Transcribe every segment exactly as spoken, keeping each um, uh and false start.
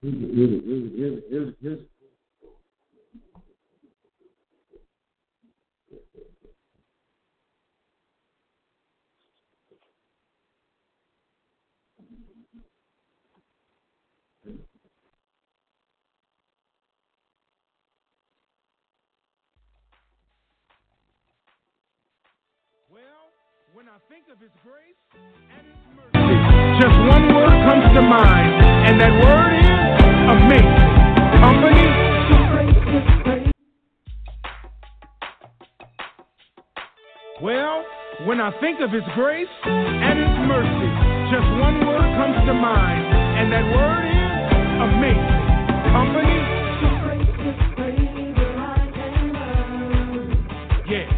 Here's, here's, here's, here's, here's, When I think of His grace and His mercy, just one word comes to mind, and that word is amazing. Company. Well, when I think of His grace and His mercy, just one word comes to mind, and that word is amazing. Company. Yeah.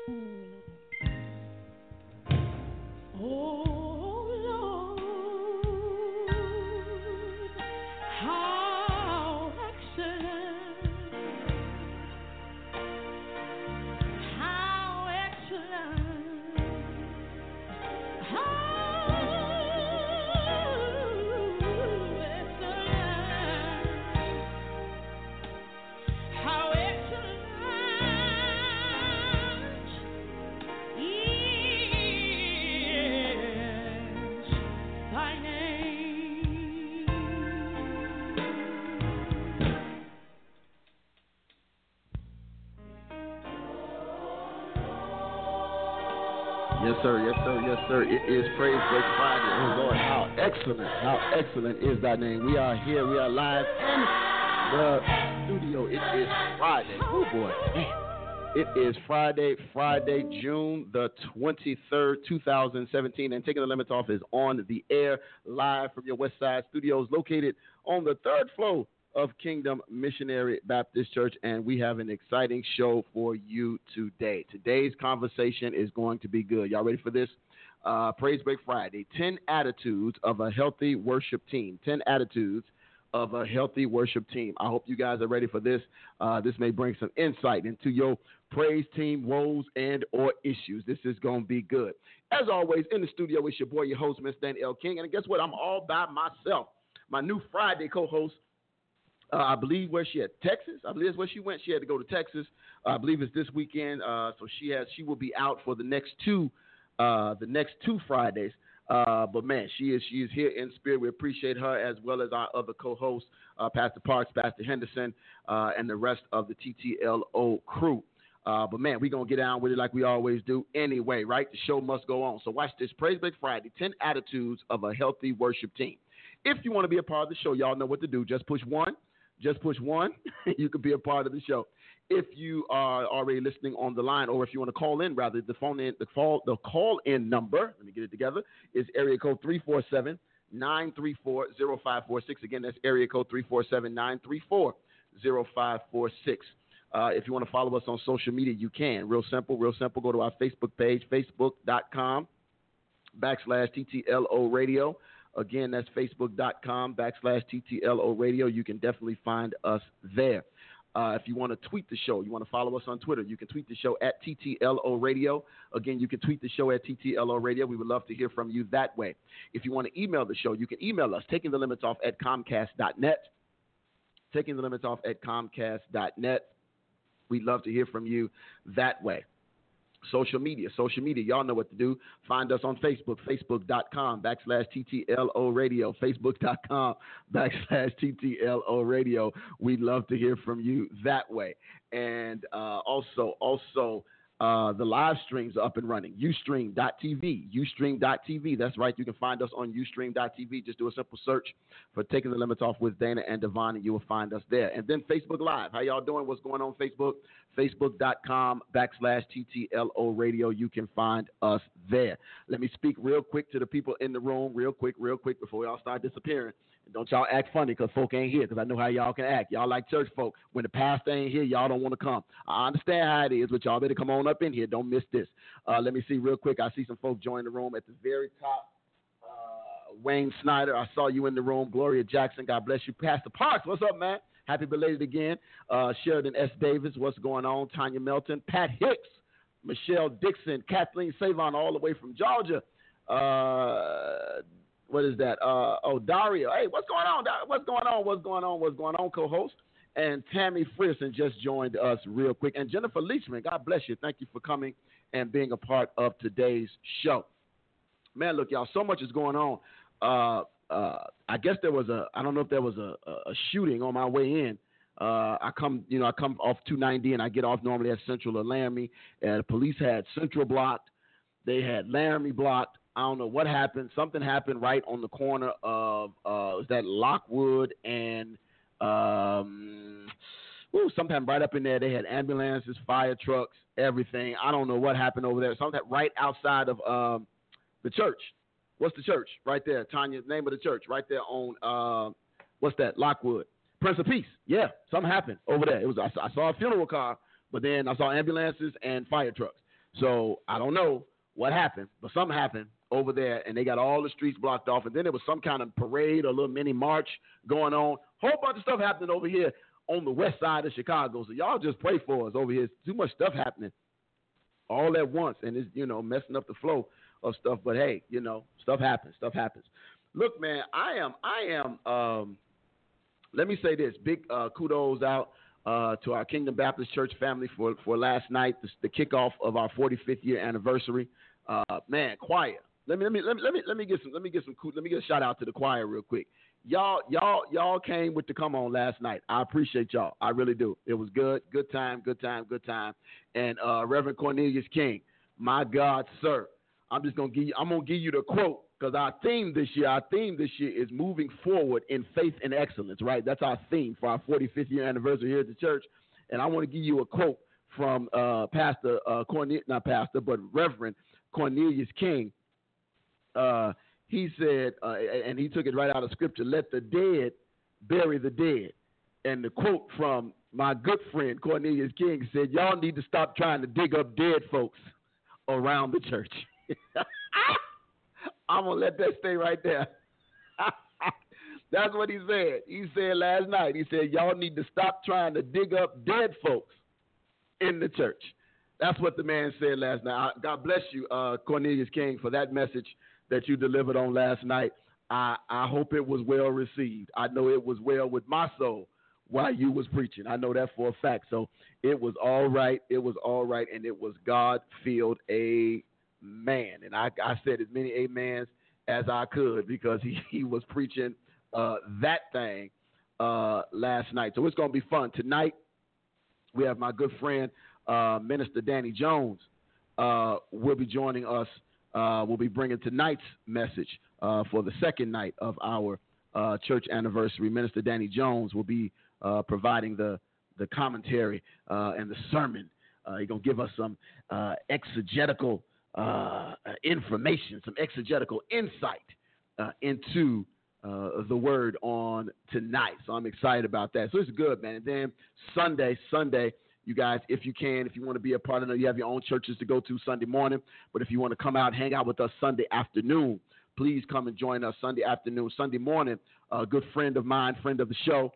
Yes, sir. Yes, sir. Yes, sir. It is Praise Break Friday. Oh, Lord, how excellent, how excellent is thy name. We are here. We are live in the studio. It is Friday. Oh, boy. Man. It is Friday, Friday, June the twenty-third, two thousand seventeen. And Taking the Limits Off is on the air live from your West Side Studios located on the third floor of Kingdom Missionary Baptist Church, and we have an exciting show for you today. Today's conversation is going to be good. Y'all ready for this? Uh, Praise Break Friday, ten attitudes of a healthy worship team. ten attitudes of a healthy worship team. I hope you guys are ready for this. Uh, this may bring some insight into your praise team woes and or issues. This is going to be good. As always, in the studio, it's your boy, your host, Mister Dan L. King, and guess what? I'm all by myself. My new Friday co-host, Uh, I believe where she at, Texas. I believe that's where she went. She had to go to Texas. Uh, I believe it's this weekend. Uh, so she has. She will be out for the next two, uh, the next two Fridays. Uh, but man, she is. She is here in spirit. We appreciate her as well as our other co-hosts, uh, Pastor Parks, Pastor Henderson, uh, and the rest of the T T L O crew. Uh, but man, we're gonna get down with it like we always do. Anyway, right? The show must go on. So watch this. Praise Break Friday. ten attitudes of a healthy worship team. If you want to be a part of the show, y'all know what to do. Just push one. Just push one. You can be a part of the show. If you are already listening on the line, or if you want to call in, rather, the phone in, the call, the call in number. Let me get it together. Is area code three four seven, nine three four, zero five four six. Again, that's area code three four seven, nine three four, zero five four six. Uh, if you want to follow us on social media, you can. Real simple, real simple. Go to our Facebook page, facebook.com backslash TTLO radio. Again, that's facebook.com backslash TTLO radio. You can definitely find us there. Uh, if you want to tweet the show, you want to follow us on Twitter, you can tweet the show at T T L O radio. Again, you can tweet the show at T T L O radio. We would love to hear from you that way. If you want to email the show, you can email us, taking the limits off at comcast dot net. Taking the limits off at comcast dot net. We'd love to hear from you that way. Social media, social media, y'all know what to do. Find us on Facebook, facebook.com backslash TTLO radio, facebook.com backslash TTLO radio. We'd love to hear from you that way. And uh, also, also, uh, the live streams are up and running. Ustream dot T V, Ustream dot T V. That's right. You can find us on Ustream dot T V. Just do a simple search for Taking the Limits Off with Dana and Devon, and you will find us there. And then Facebook Live. How y'all doing? What's going on Facebook? Facebook.com backslash TTLO radio. You can find us there. Let me speak real quick to the people in the room, real quick, real quick, before y'all start disappearing. And don't y'all act funny because folk ain't here, because I know how y'all can act. Y'all like church folk. When the pastor ain't here, y'all don't want to come. I understand how it is, but y'all better come on up in here. Don't miss this. Uh, let me see real quick. I see some folk join the room at the very top. Uh, Wayne Snyder, I saw you in the room. Gloria Jackson, God bless you. Pastor Parks, what's up, man? Happy belated again. Uh, Sheridan S. Davis, what's going on? Tanya Melton, Pat Hicks, Michelle Dixon, Kathleen Savon, all the way from Georgia. Uh, what is that? Uh, oh, Daria. Hey, what's going on? What's going on? What's going on? What's going on, co-host? And Tammy Frierson just joined us real quick. And Jennifer Leachman, God bless you. Thank you for coming and being a part of today's show. Man, look, y'all, so much is going on. Uh, Uh, I guess there was a, I don't know if there was a, a shooting on my way in. Uh, I come, you know, I come off two ninety and I get off normally at Central or Laramie. And the police had Central blocked. They had Laramie blocked. I don't know what happened. Something happened right on the corner of, uh, was that Lockwood and, um, ooh, sometime right up in there. They had ambulances, fire trucks, everything. I don't know what happened over there. Something right outside of um, the church. What's the church? Right there. Tanya's name of the church. Right there on, uh, what's that? Lockwood. Prince of Peace. Yeah, something happened over there. It was I saw, I saw a funeral car, but then I saw ambulances and fire trucks. So I don't know what happened, but something happened over there, and they got all the streets blocked off. And then there was some kind of parade or a little mini march going on. Whole bunch of stuff happening over here on the west side of Chicago. So y'all just pray for us over here. It's too much stuff happening all at once, and it's, you know, messing up the flow of stuff. But hey, you know, stuff happens. Stuff happens. Look, man, I am, I am. Um, let me say this: big uh, kudos out uh, to our Kingdom Baptist Church family for for last night, the, the kickoff of our forty-fifth year anniversary. Uh, man, choir. Let me let me let me let me let me get some let me get some let me get a shout out to the choir real quick. Y'all y'all y'all came with the come on last night. I appreciate y'all. I really do. It was good. Good time. Good time. Good time. And uh, Reverend Cornelius King, my God, sir. I'm just gonna give you. I'm gonna give you the quote because our theme this year. Our theme this year is moving forward in faith and excellence. Right. That's our theme for our forty-fifth year anniversary here at the church. And I want to give you a quote from uh, Pastor uh, Cornelius, not Pastor, but Reverend Cornelius King. Uh, he said, uh, and he took it right out of Scripture, let the dead bury the dead. And the quote from my good friend Cornelius King said, y'all need to stop trying to dig up dead folks around the church. I'm going to let that stay right there. That's what he said. He said last night, he said, y'all need to stop trying to dig up dead folks in the church. That's what the man said last night. God bless you, uh, Cornelius King, for that message that you delivered on last night. I, I hope it was well received. I know it was well with my soul while you was preaching. I know that for a fact. So it was all right. It was all right, and it was God-filled. Amen. And I, I said as many amens as I could because he, he was preaching uh, that thing uh, last night. So it's going to be fun. Tonight we have my good friend, uh, Minister Danny Jones, uh, will be joining us. Uh, we'll be bringing tonight's message uh, for the second night of our uh, church anniversary. Minister Danny Jones will be uh, providing the the commentary uh, and the sermon. Uh, he's going to give us some uh, exegetical uh, information, some exegetical insight uh, into uh, the word on tonight. So I'm excited about that. So it's good, man. And then Sunday, Sunday, you guys, if you can, if you want to be a part of it, you have your own churches to go to Sunday morning. But if you want to come out and hang out with us Sunday afternoon, please come and join us Sunday afternoon. Sunday morning, a good friend of mine, friend of the show,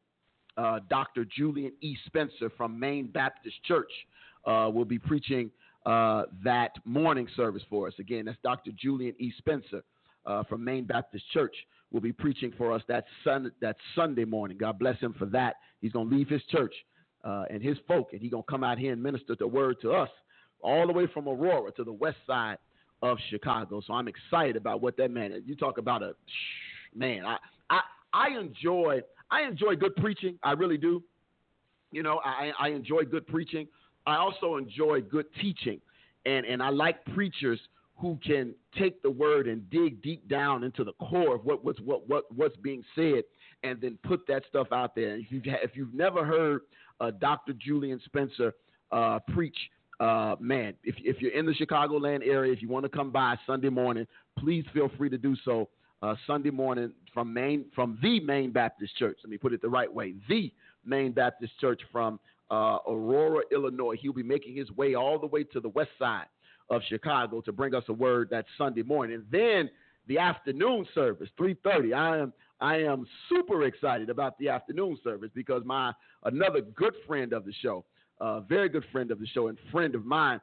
uh, Doctor Julian E. Spencer from Maine Baptist Church uh, will be preaching uh, that morning service for us. Again, that's Doctor Julian E. Spencer uh, from Maine Baptist Church will be preaching for us that, sun- that Sunday morning. God bless him for that. He's going to leave his church Uh, and his folk, and he's going to come out here and minister the word to us all the way from Aurora to the west side of Chicago. So I'm excited about what that man is. You talk about a, man, I, I, I enjoy, I enjoy good preaching. I really do. You know, I, I enjoy good preaching. I also enjoy good teaching, and, and I like preachers who can take the word and dig deep down into the core of what, what's, what, what, what's being said, and then put that stuff out there. If you've, if you've never heard uh, Doctor Julian Spencer uh, preach, uh, man, if, if you're in the Chicagoland area, if you want to come by Sunday morning, please feel free to do so. Uh, Sunday morning from Maine, from the Maine Baptist Church. Let me put it the right way. The Maine Baptist Church from uh, Aurora, Illinois. He'll be making his way all the way to the west side of Chicago to bring us a word that Sunday morning. And then the afternoon service, three thirty. I am I am super excited about the afternoon service because my another good friend of the show, a uh, very good friend of the show and friend of mine,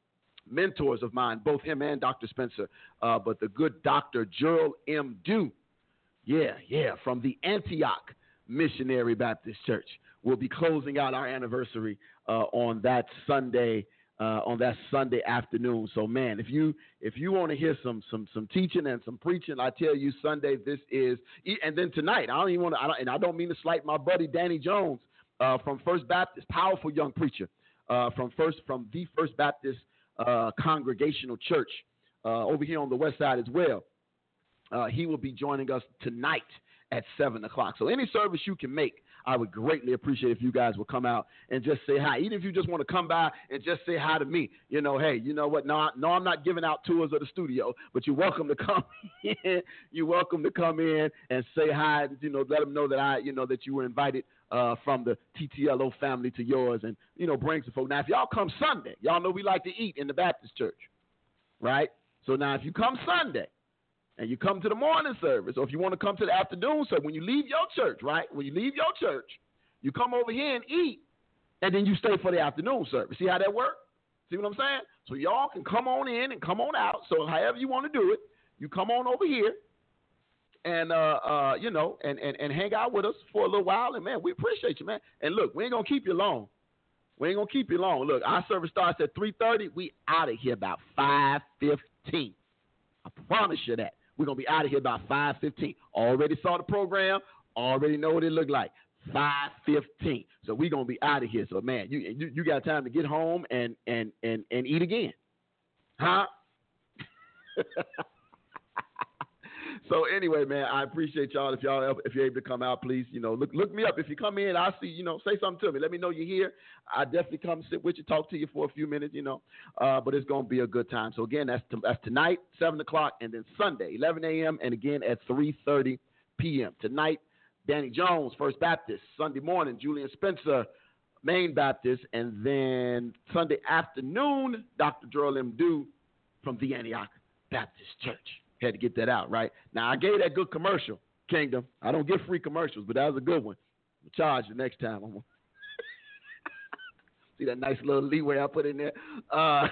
mentors of mine, both him and Doctor Spencer, uh, but the good Doctor Gerald M. Dew, yeah, yeah, from the Antioch Missionary Baptist Church, will be closing out our anniversary uh, on that Sunday. Uh, on that Sunday afternoon. So, man, if you if you want to hear some some some teaching and some preaching, I tell you, Sunday this is. And then tonight, I don't even want to. I don't, and I don't mean to slight my buddy Danny Jones uh, from First Baptist, powerful young preacher uh, from first from the First Baptist uh, Congregational Church uh, over here on the west side as well. Uh, he will be joining us tonight at seven o'clock. So any service you can make, I would greatly appreciate if you guys would come out and just say hi. Even if you just want to come by and just say hi to me. You know, hey, you know what? No, no, I'm not giving out tours of the studio, but you're welcome to come in. You're welcome to come in and say hi. You know, let them know that I, you know, that you were invited uh, from the T T L O family to yours, and you know, bring some folks. Now, if y'all come Sunday, y'all know we like to eat in the Baptist church, right? So now, if you come Sunday, and you come to the morning service, or if you want to come to the afternoon service, when you leave your church, right? When you leave your church, you come over here and eat, and then you stay for the afternoon service. See how that works? See what I'm saying? So y'all can come on in and come on out. So however you want to do it, you come on over here and, uh, uh, you know, and, and, and hang out with us for a little while. And, man, we appreciate you, man. And, look, we ain't going to keep you long. We ain't going to keep you long. Look, our service starts at three thirty. We out of here about five fifteen. I promise you that. We're going to be out of here about five fifteen. Already saw the program. Already know what it looked like. five fifteen. So we're going to be out of here. So, man, you, you you got time to get home and, and, and, and eat again. Huh? So, anyway, man, I appreciate y'all. If y'all if you're able to come out, please, you know, look look me up. If you come in, I'll see, you know, say something to me. Let me know you're here. I definitely come sit with you, talk to you for a few minutes, you know. Uh, but it's going to be a good time. So, again, that's t- that's tonight, seven o'clock, and then Sunday, eleven a.m., and again at three thirty p.m. Tonight, Danny Jones, First Baptist. Sunday morning, Julian Spencer, Main Baptist. And then Sunday afternoon, Doctor Joel M. Dew from the Antioch Baptist Church. Had to get that out, right? Now, I gave that good commercial, Kingdom. I don't give free commercials, but that was a good one. I'll charge you next time. I'm gonna see that nice little leeway I put in there. Uh,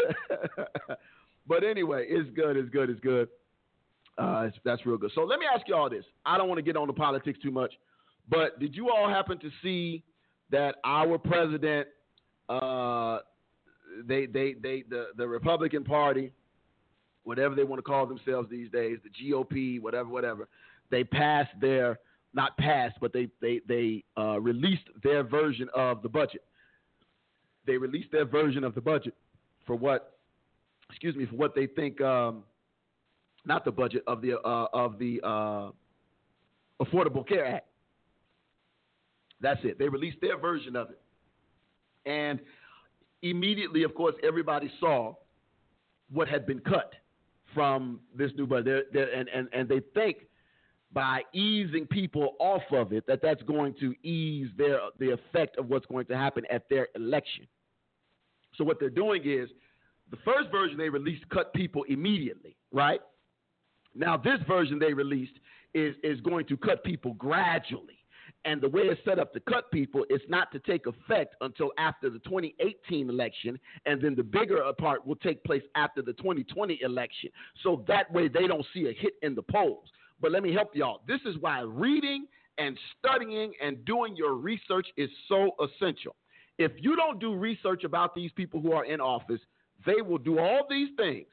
but anyway, it's good, it's good, it's good. Uh, it's, that's real good. So let me ask you all this. I don't want to get on the politics too much, but did you all happen to see that our president, uh, they, they, they, the, the Republican Party, whatever they want to call themselves these days, the G O P, whatever, whatever, they passed their, not passed, but they they they uh, released their version of the budget. They released their version of the budget for what, excuse me, for what they think, um, not the budget of the uh, of the uh, Affordable Care Act. That's it. They released their version of it, and immediately, of course, everybody saw what had been cut from this new budget, they're, they're, and, and, and they think by easing people off of it that that's going to ease their the effect of what's going to happen at their election. So what they're doing is the first version they released cut people immediately, right? Now this version they released is, is going to cut people gradually. And the way it's set up to cut people is not to take effect until after the twenty eighteen election, and then the bigger part will take place after the twenty twenty election. So that way they don't see a hit in the polls. But let me help y'all. This is why reading and studying and doing your research is so essential. If you don't do research about these people who are in office, they will do all these things.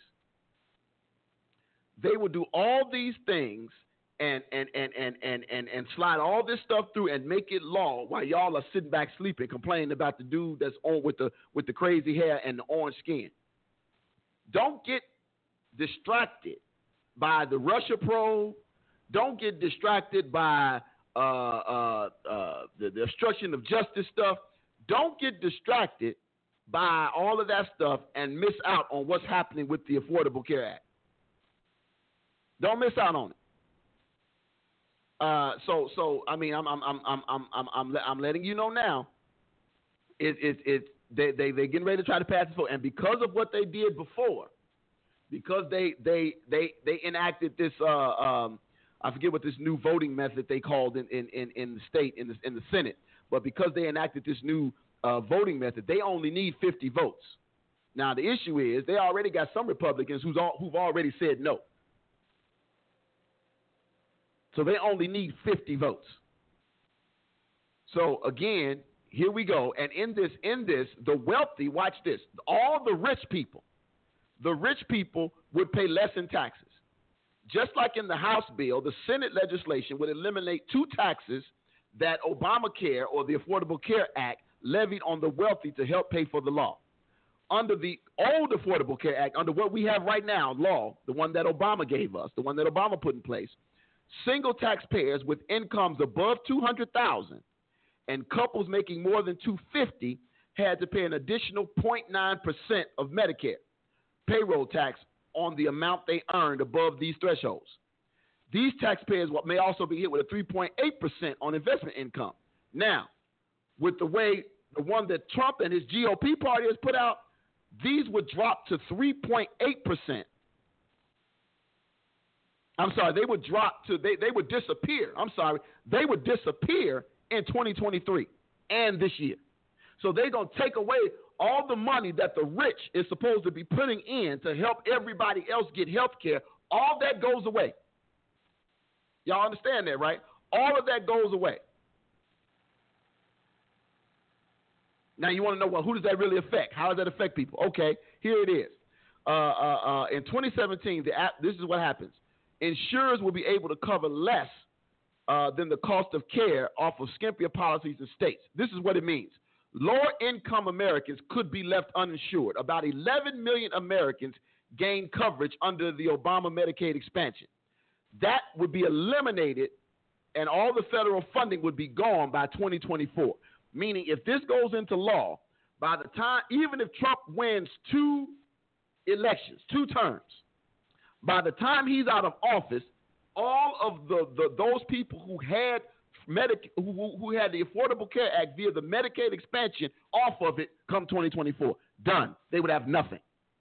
They will do all these things And and, and, and, and, and and slide all this stuff through and make it law while y'all are sitting back sleeping, complaining about the dude that's on with the with the crazy hair and the orange skin. Don't get distracted by the Russia probe. Don't get distracted by uh, uh, uh, the, the obstruction of justice stuff. Don't get distracted by all of that stuff and miss out on what's happening with the Affordable Care Act. Don't miss out on it. Uh, so, so I mean, I'm, I'm, I'm, I'm, I'm, I'm, I'm, I'm letting you know now. It, it, it, they, they, they getting ready to try to pass this vote, and because of what they did before, because they, they, they, they enacted this, uh, um, I forget what this new voting method they called in, in, in, in the state, in the, in the Senate, but because they enacted this new uh, voting method, they only need fifty votes. Now the issue is they already got some Republicans who's all, who've already said no. So they only need fifty votes. So again, here we go. And in this, in this, the wealthy, watch this, all the rich people, the rich people would pay less in taxes. Just like in the House bill, the Senate legislation would eliminate two taxes that Obamacare or the Affordable Care Act levied on the wealthy to help pay for the law. Under the old Affordable Care Act, under what we have right now, law, the one that Obama gave us, the one that Obama put in place, single taxpayers with incomes above two hundred thousand dollars and couples making more than two hundred fifty thousand had to pay an additional zero point nine percent of Medicare payroll tax on the amount they earned above these thresholds. These taxpayers may also be hit with a three point eight percent on investment income. Now, with the way the one that Trump and his G O P party has put out, these would drop to three point eight percent. I'm sorry, they would drop to, they, they would disappear. I'm sorry, they would disappear in twenty twenty-three and this year. So they're going to take away all the money that the rich is supposed to be putting in to help everybody else get health care. All that goes away. Y'all understand that, right? All of that goes away. Now you want to know, well, who does that really affect? How does that affect people? Okay, here it is. Uh, uh, uh, in twenty seventeen, the app, this is what happens. Insurers will be able to cover less uh, than the cost of care off of skimpier policies in states. This is what it means. Lower-income Americans could be left uninsured. About eleven million Americans gained coverage under the Obama Medicaid expansion. That would be eliminated, and all the federal funding would be gone by twenty twenty-four. Meaning, if this goes into law, by the time, even if Trump wins two elections, two terms, by the time he's out of office, all of the, the those people who had Medic, who, who had the Affordable Care Act via the Medicaid expansion off of it come twenty twenty-four. Done. They would have nothing.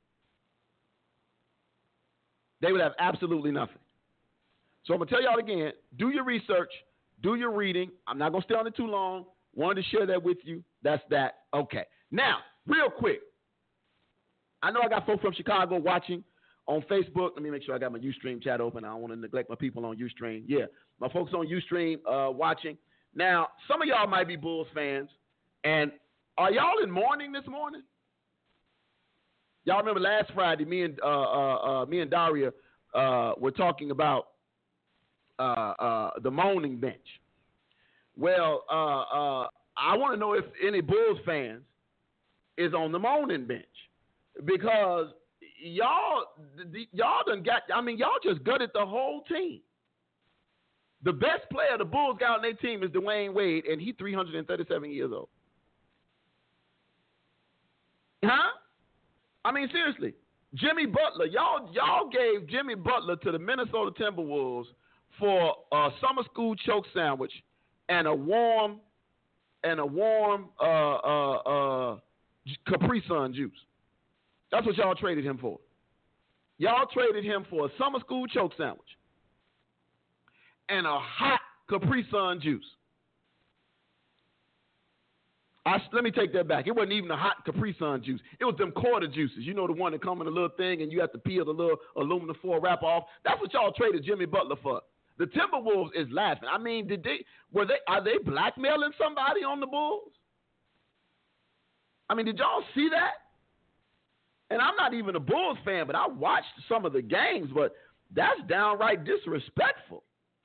They would have absolutely nothing. So I'm going to tell y'all again, do your research, do your reading. I'm not going to stay on it too long. Wanted to share that with you. That's that. Okay. Now, real quick, I know I got folks from Chicago watching on Facebook. Let me make sure I got my Ustream chat open. I don't want to neglect my people on Ustream. Yeah, my folks on Ustream uh, watching. Now, some of y'all might be Bulls fans. And are y'all in mourning this morning? Y'all remember last Friday, me and uh, uh, uh, me and Daria uh, were talking about uh, uh, the mourning bench. Well, uh, uh, I want to know if any Bulls fans is on the mourning bench, because y'all, y'all done got, I mean, y'all just gutted the whole team. The best player the Bulls got on their team is Dwayne Wade, and he's three hundred thirty-seven years old. Huh? I mean, seriously. Jimmy Butler, y'all, y'all gave Jimmy Butler to the Minnesota Timberwolves for a summer school choke sandwich and a warm, and a warm uh, uh, uh, Capri Sun juice. That's what y'all traded him for. Y'all traded him for a summer school choke sandwich and a hot Capri Sun juice. I, let me take that back. It wasn't even a hot Capri Sun juice. It was them quarter juices. You know, the one that come in a little thing and you have to peel the little aluminum foil wrap off. That's what y'all traded Jimmy Butler for. The Timberwolves is laughing. I mean, did they were they are they blackmailing somebody on the Bulls? I mean, did y'all see that? And I'm not even a Bulls fan, but I watched some of the games, but that's downright disrespectful.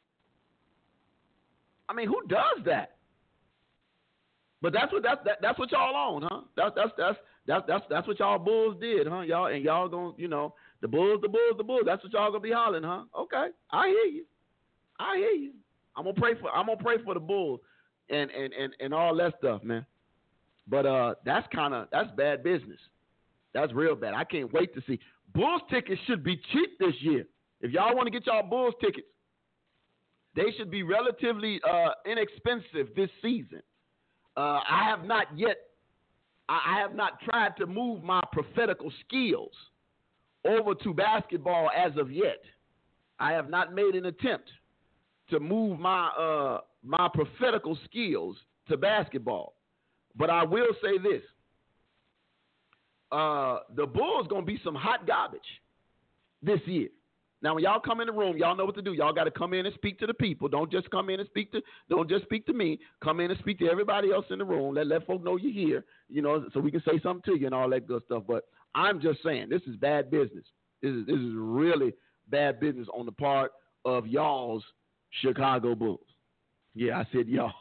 I mean, who does that? But that's what that's that, that's what y'all on, huh? That's that's that's that's that's that's what y'all Bulls did, huh? Y'all and y'all gonna, you know, the Bulls, the Bulls, the Bulls. That's what y'all gonna be hollering, huh? Okay, I hear you. I hear you. I'm gonna pray for I'm gonna pray for the Bulls and and and, and all that stuff, man. But uh, that's kind of that's bad business. That's real bad. I can't wait to see. Bulls tickets should be cheap this year. If y'all want to get y'all Bulls tickets, they should be relatively uh, inexpensive this season. Uh, I have not yet, I have not tried to move my prophetical skills over to basketball as of yet. I have not made an attempt to move my uh, my prophetical skills to basketball. But I will say this. Uh, the Bulls going to be some hot garbage this year. Now, when y'all come in the room, y'all know what to do. Y'all got to come in and speak to the people. Don't just come in and speak to, don't just speak to me. Come in and speak to everybody else in the room. Let, let folk know you're here, you know, so we can say something to you and all that good stuff. But I'm just saying, this is bad business. This is, this is really bad business on the part of y'all's Chicago Bulls. Yeah, I said y'all.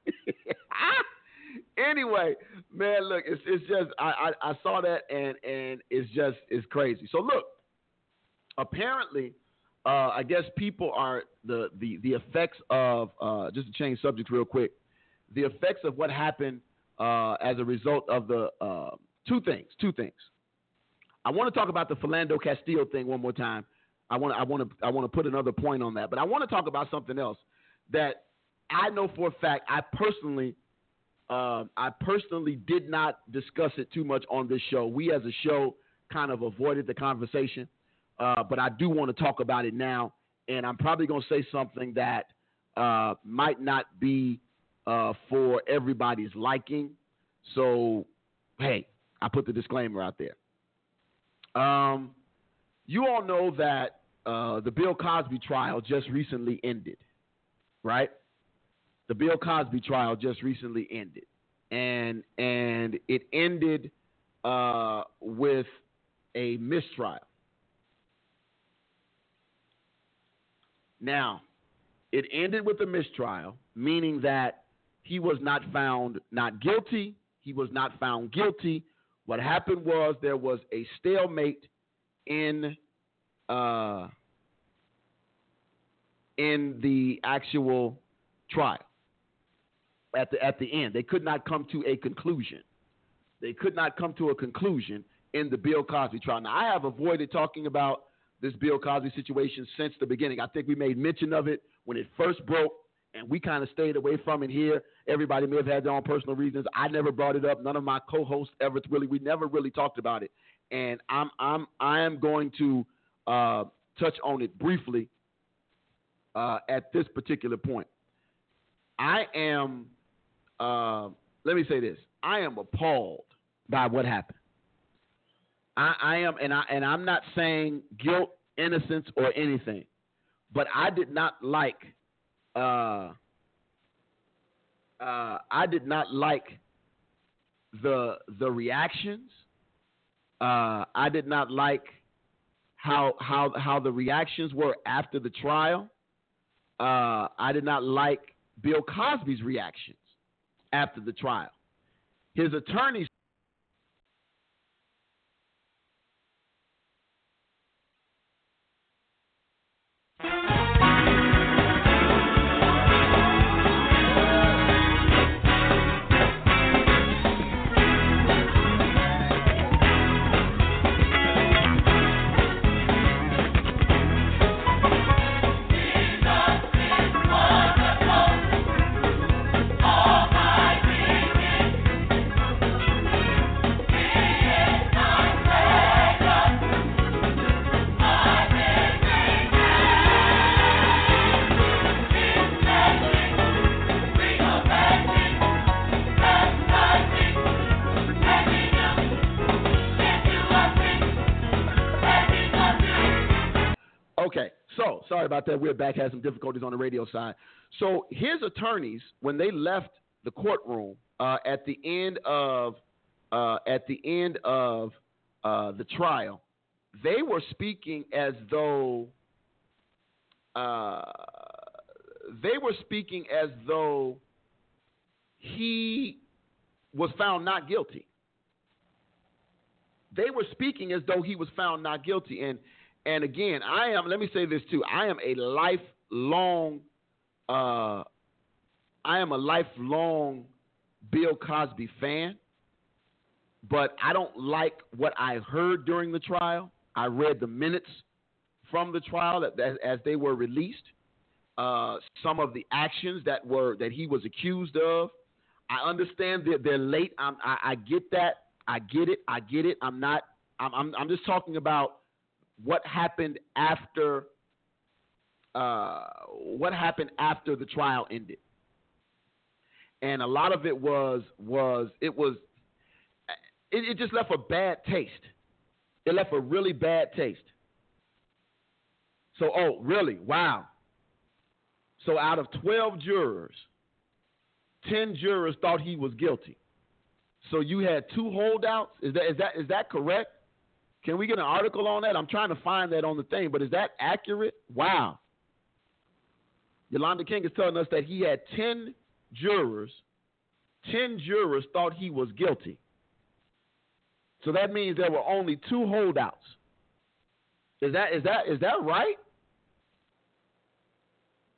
Anyway, man, look, it's it's just I, I, I saw that and and it's just it's crazy. So look, apparently, uh, I guess people are the the the effects of uh, just to change subjects real quick. the effects of what happened uh, as a result of the uh, two things. Two things. I want to talk about the Philando Castillo thing one more time. I want to I want to I want to put another point on that, but I want to talk about something else that I know for a fact. I personally uh, I personally did not discuss it too much on this show. We as a show kind of avoided the conversation, uh, but I do want to talk about it now, and I'm probably going to say something that uh, might not be uh, for everybody's liking. So, hey, I put the disclaimer out there. Um, you all know that uh, the Bill Cosby trial just recently ended, right? The Bill Cosby trial just recently ended, and and it ended uh, with a mistrial. Now, it ended with a mistrial, meaning that he was not found not guilty. He was not found guilty. What happened was there was a stalemate in uh, in the actual trial. At the at the end, they could not come to a conclusion. They could not come to a conclusion in the Bill Cosby trial. Now, I have avoided talking about this Bill Cosby situation since the beginning. I think we made mention of it when it first broke, and we kind of stayed away from it here. Everybody may have had their own personal reasons. I never brought it up. None of my co-hosts ever really. We never really talked about it. And I'm I'm I am going to uh, touch on it briefly uh, at this particular point. I am. Uh, let me say this. I am appalled by what happened. I, I am, and I and I'm not saying guilt, innocence, or anything, but I did not like. Uh, uh, I did not like the the reactions. Uh, I did not like how how how the reactions were after the trial. Uh, I did not like Bill Cosby's reactions after the trial. His attorneys. Okay, so sorry about that. We're back. Had some difficulties on the radio side. So his attorneys, when they left the courtroom uh, at the end of uh, at the end of uh, the trial, they were speaking as though uh, they were speaking as though he was found not guilty. They were speaking as though he was found not guilty, and. And again, I am, let me say this too, I am a lifelong, uh, I am a lifelong Bill Cosby fan, but I don't like what I heard during the trial. I read the minutes from the trial as, as they were released, uh, some of the actions that were, that he was accused of. I understand that they're late. I'm, I, I get that. I get it. I get it. I'm not, I'm, I'm, I'm just talking about what happened after uh, what happened after the trial ended, and a lot of it was was it was it, it just left a bad taste. It left a really bad taste. So, oh, really? Wow. So, out of twelve jurors, ten jurors thought he was guilty. So, you had two holdouts. Is that is that is that correct? Can we get an article on that? I'm trying to find that on the thing, but is that accurate? Wow. Yolanda King is telling us that he had ten jurors, ten jurors thought he was guilty. So that means there were only two holdouts. Is that is that is that right?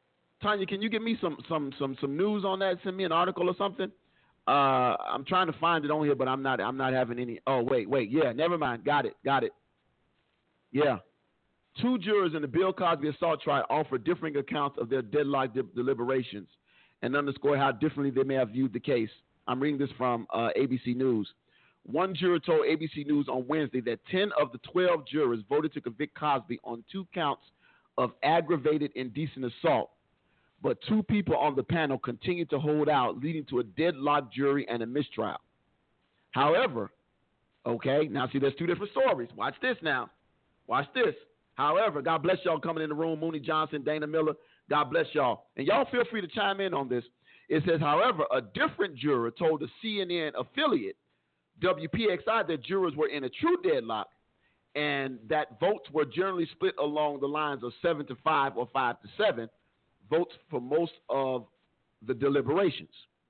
Tanya, can you give me some some some some news on that? Send me an article or something. Uh, I'm trying to find it on here, but I'm not I'm not having any. Oh wait, wait, yeah, never mind. Got it, got it. Yeah, two jurors in the Bill Cosby assault trial offer differing accounts of their deadlocked de- deliberations, and underscore how differently they may have viewed the case. I'm reading this from uh, A B C News. One juror told A B C News on Wednesday that ten of the twelve jurors voted to convict Cosby on two counts of aggravated indecent assault. But two people on the panel continued to hold out, leading to a deadlocked jury and a mistrial. However, okay, now see, there's two different stories. Watch this now. Watch this. However, God bless y'all coming in the room, Mooney Johnson, Dana Miller. God bless y'all. And y'all feel free to chime in on this. It says, however, a different juror told the C N N affiliate, W P X I, that jurors were in a true deadlock and that votes were generally split along the lines of seven to five or five to seven. Votes for most of the deliberations.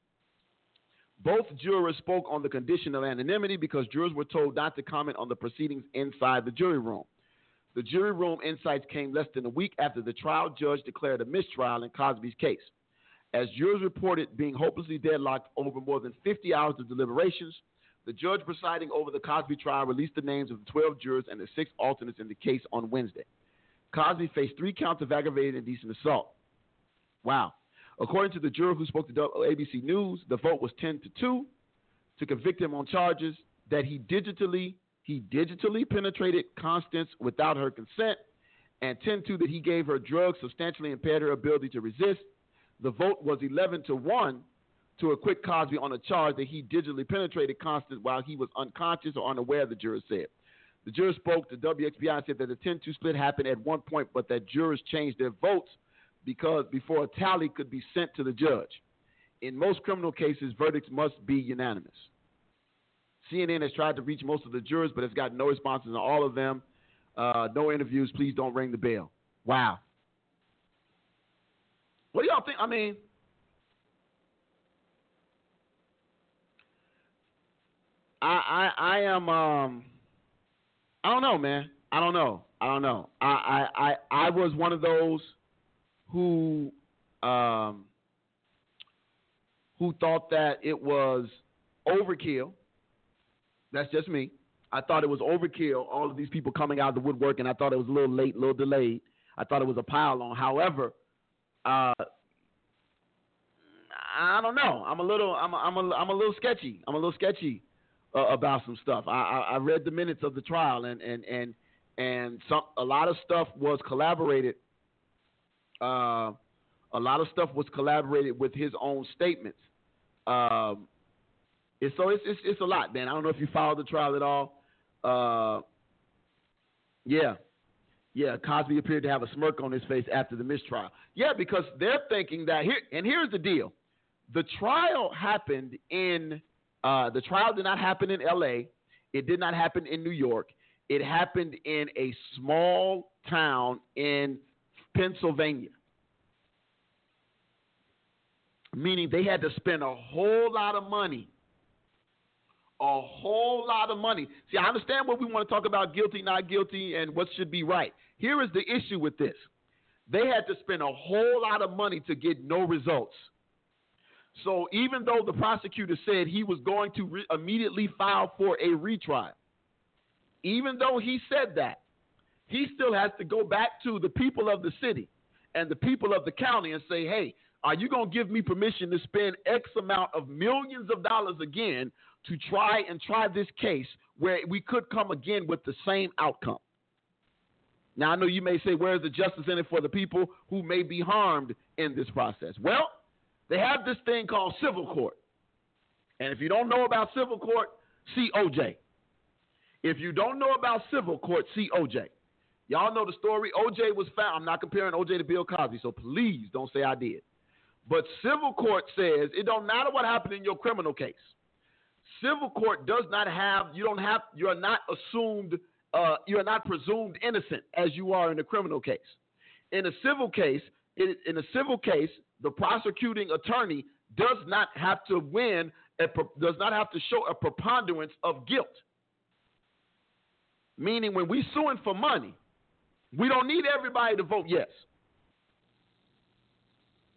Both jurors spoke on the condition of anonymity because jurors were told not to comment on the proceedings inside the jury room. The jury room insights came less than a week after the trial judge declared a mistrial in Cosby's case. As jurors reported being hopelessly deadlocked over more than fifty hours of deliberations, the judge presiding over the Cosby trial released the names of the twelve jurors and the six alternates in the case on Wednesday. Cosby faced three counts of aggravated indecent assault. Wow. According to the juror who spoke to A B C News, the vote was ten to two to convict him on charges that he digitally he digitally penetrated Constance without her consent, and ten two that he gave her drugs substantially impaired her ability to resist. The vote was eleven to one to acquit Cosby on a charge that he digitally penetrated Constance while he was unconscious or unaware, the juror said. The juror spoke to W X B I and said that the ten two split happened at one point, but that jurors changed their votes because before a tally could be sent to the judge. In most criminal cases, verdicts must be unanimous. C N N has tried to reach most of the jurors, but has gotten no responses on all of them. Uh, no interviews. Please don't ring the bell. Wow. What do y'all think? I mean, I I, I am um I don't know, man. I don't know. I don't know. I I I, I was one of those who um, who thought that it was overkill. That's just me. I thought it was overkill, all of these people coming out of the woodwork, and I thought it was a little late, a little delayed. I thought it was a pile on. However, uh, I don't know. I'm a little, I'm a, I'm a, I'm a little sketchy. I'm a little sketchy uh, about some stuff. I, I, I read the minutes of the trial, and and and and some a lot of stuff was collaborated. Uh, a lot of stuff was collaborated with his own statements. Um, and so it's, it's it's a lot, man. I don't know if you followed the trial at all. Uh, yeah. Yeah, Cosby appeared to have a smirk on his face after the mistrial. Yeah, because they're thinking that here, and here's the deal. The trial happened in, uh, the trial did not happen in L A. It did not happen in New York. It happened in a small town in Pennsylvania. Meaning they had to spend a whole lot of money. A whole lot of money. See, I understand what we want to talk about, guilty, not guilty, and what should be right. Here is the issue with this. They had to spend a whole lot of money to get no results. So even though the prosecutor said he was going to re- immediately file for a retrial, even though he said that, he still has to go back to the people of the city and the people of the county and say, hey, are you going to give me permission to spend X amount of millions of dollars again to try and try this case where we could come again with the same outcome? Now, I know you may say, where's the justice in it for the people who may be harmed in this process? Well, they have this thing called civil court. And if you don't know about civil court, see O J. If you don't know about civil court, see O J. Y'all know the story. O J was found. I'm not comparing O J to Bill Cosby, so please don't say I did. But civil court says it don't matter what happened in your criminal case. Civil court does not have, you don't have, you're not assumed, uh, you're not presumed innocent as you are in a criminal case. In a civil case, in, in a civil case, the prosecuting attorney does not have to win, a, does not have to show a preponderance of guilt. Meaning when we suing for money, we don't need everybody to vote yes.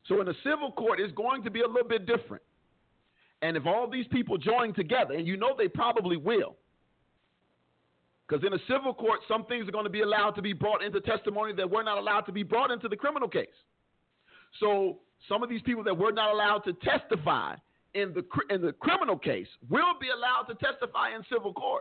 So in a civil court, it's going to be a little bit different. And if all these people join together, and you know they probably will, because in a civil court, some things are going to be allowed to be brought into testimony that were not allowed to be brought into the criminal case. So some of these people that were not allowed to testify in the in the criminal case will be allowed to testify in civil court.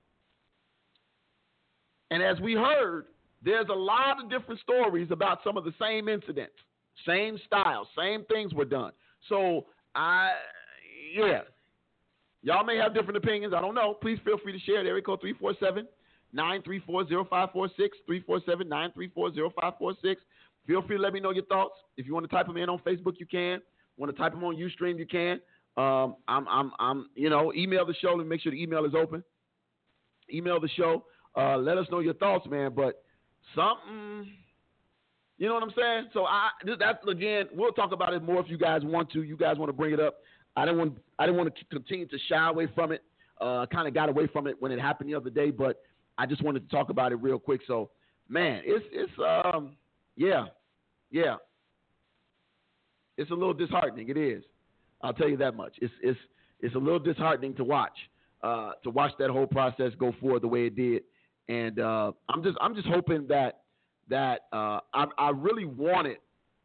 And as we heard, there's a lot of different stories about some of the same incidents, same style, same things were done. So I, yeah. Y'all may have different opinions. I don't know. Please feel free to share it. Area code three four seven, nine three four, zero five four six, three four seven, nine three four, zero five four six. Feel free to let me know your thoughts. If you want to type them in on Facebook, you can. Want to type them on Ustream, you can. Um, I'm, I'm, I'm, you know, email the show and make sure the email is open. Email the show. Uh, let us know your thoughts, man. But something, you know what I'm saying? So I, that's again, we'll talk about it more if you guys want to. You guys want to bring it up. I didn't want I didn't want to continue to shy away from it. Uh, kind of got away from it when it happened the other day, but I just wanted to talk about it real quick. So, man, it's it's um yeah, yeah, it's a little disheartening. It is. I'll tell you that much. It's it's it's a little disheartening to watch uh, to watch that whole process go forward the way it did, and uh, I'm just I'm just hoping that that uh, I I really wanted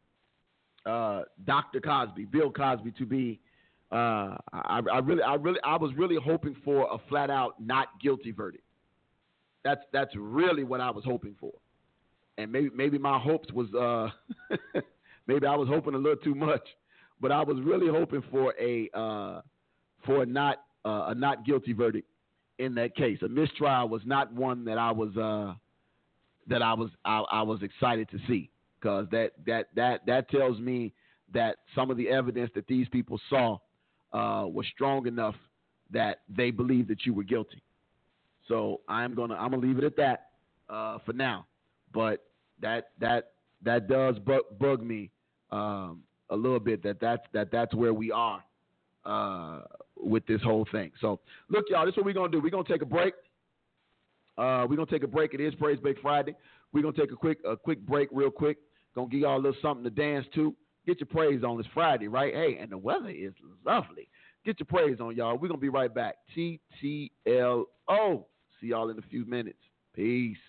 uh, Doctor Cosby, Bill Cosby, to be. Uh, I, I really, I really, I was really hoping for a flat out not guilty verdict. That's that's really what I was hoping for, and maybe maybe my hopes was uh, maybe I was hoping a little too much, but I was really hoping for a uh, for a not uh, a not guilty verdict in that case. A mistrial was not one that I was uh, that I was I, I was excited to see, because that that that that tells me that some of the evidence that these people saw Uh, was strong enough that they believe that you were guilty. So I'm gonna I'm gonna leave it at that uh, for now. But that that that does bug, bug me um, a little bit. That that's that that's where we are uh, with this whole thing. So look, y'all, this is what we're gonna do. We're gonna take a break. Uh, we're gonna take a break. It is Praise Break Friday. We're gonna take a quick a quick break, real quick. Gonna give y'all a little something to dance to. Get your praise on. It's Friday, right? Hey, and the weather is lovely. Get your praise on, y'all. We're going to be right back. T T L O. See y'all in a few minutes. Peace.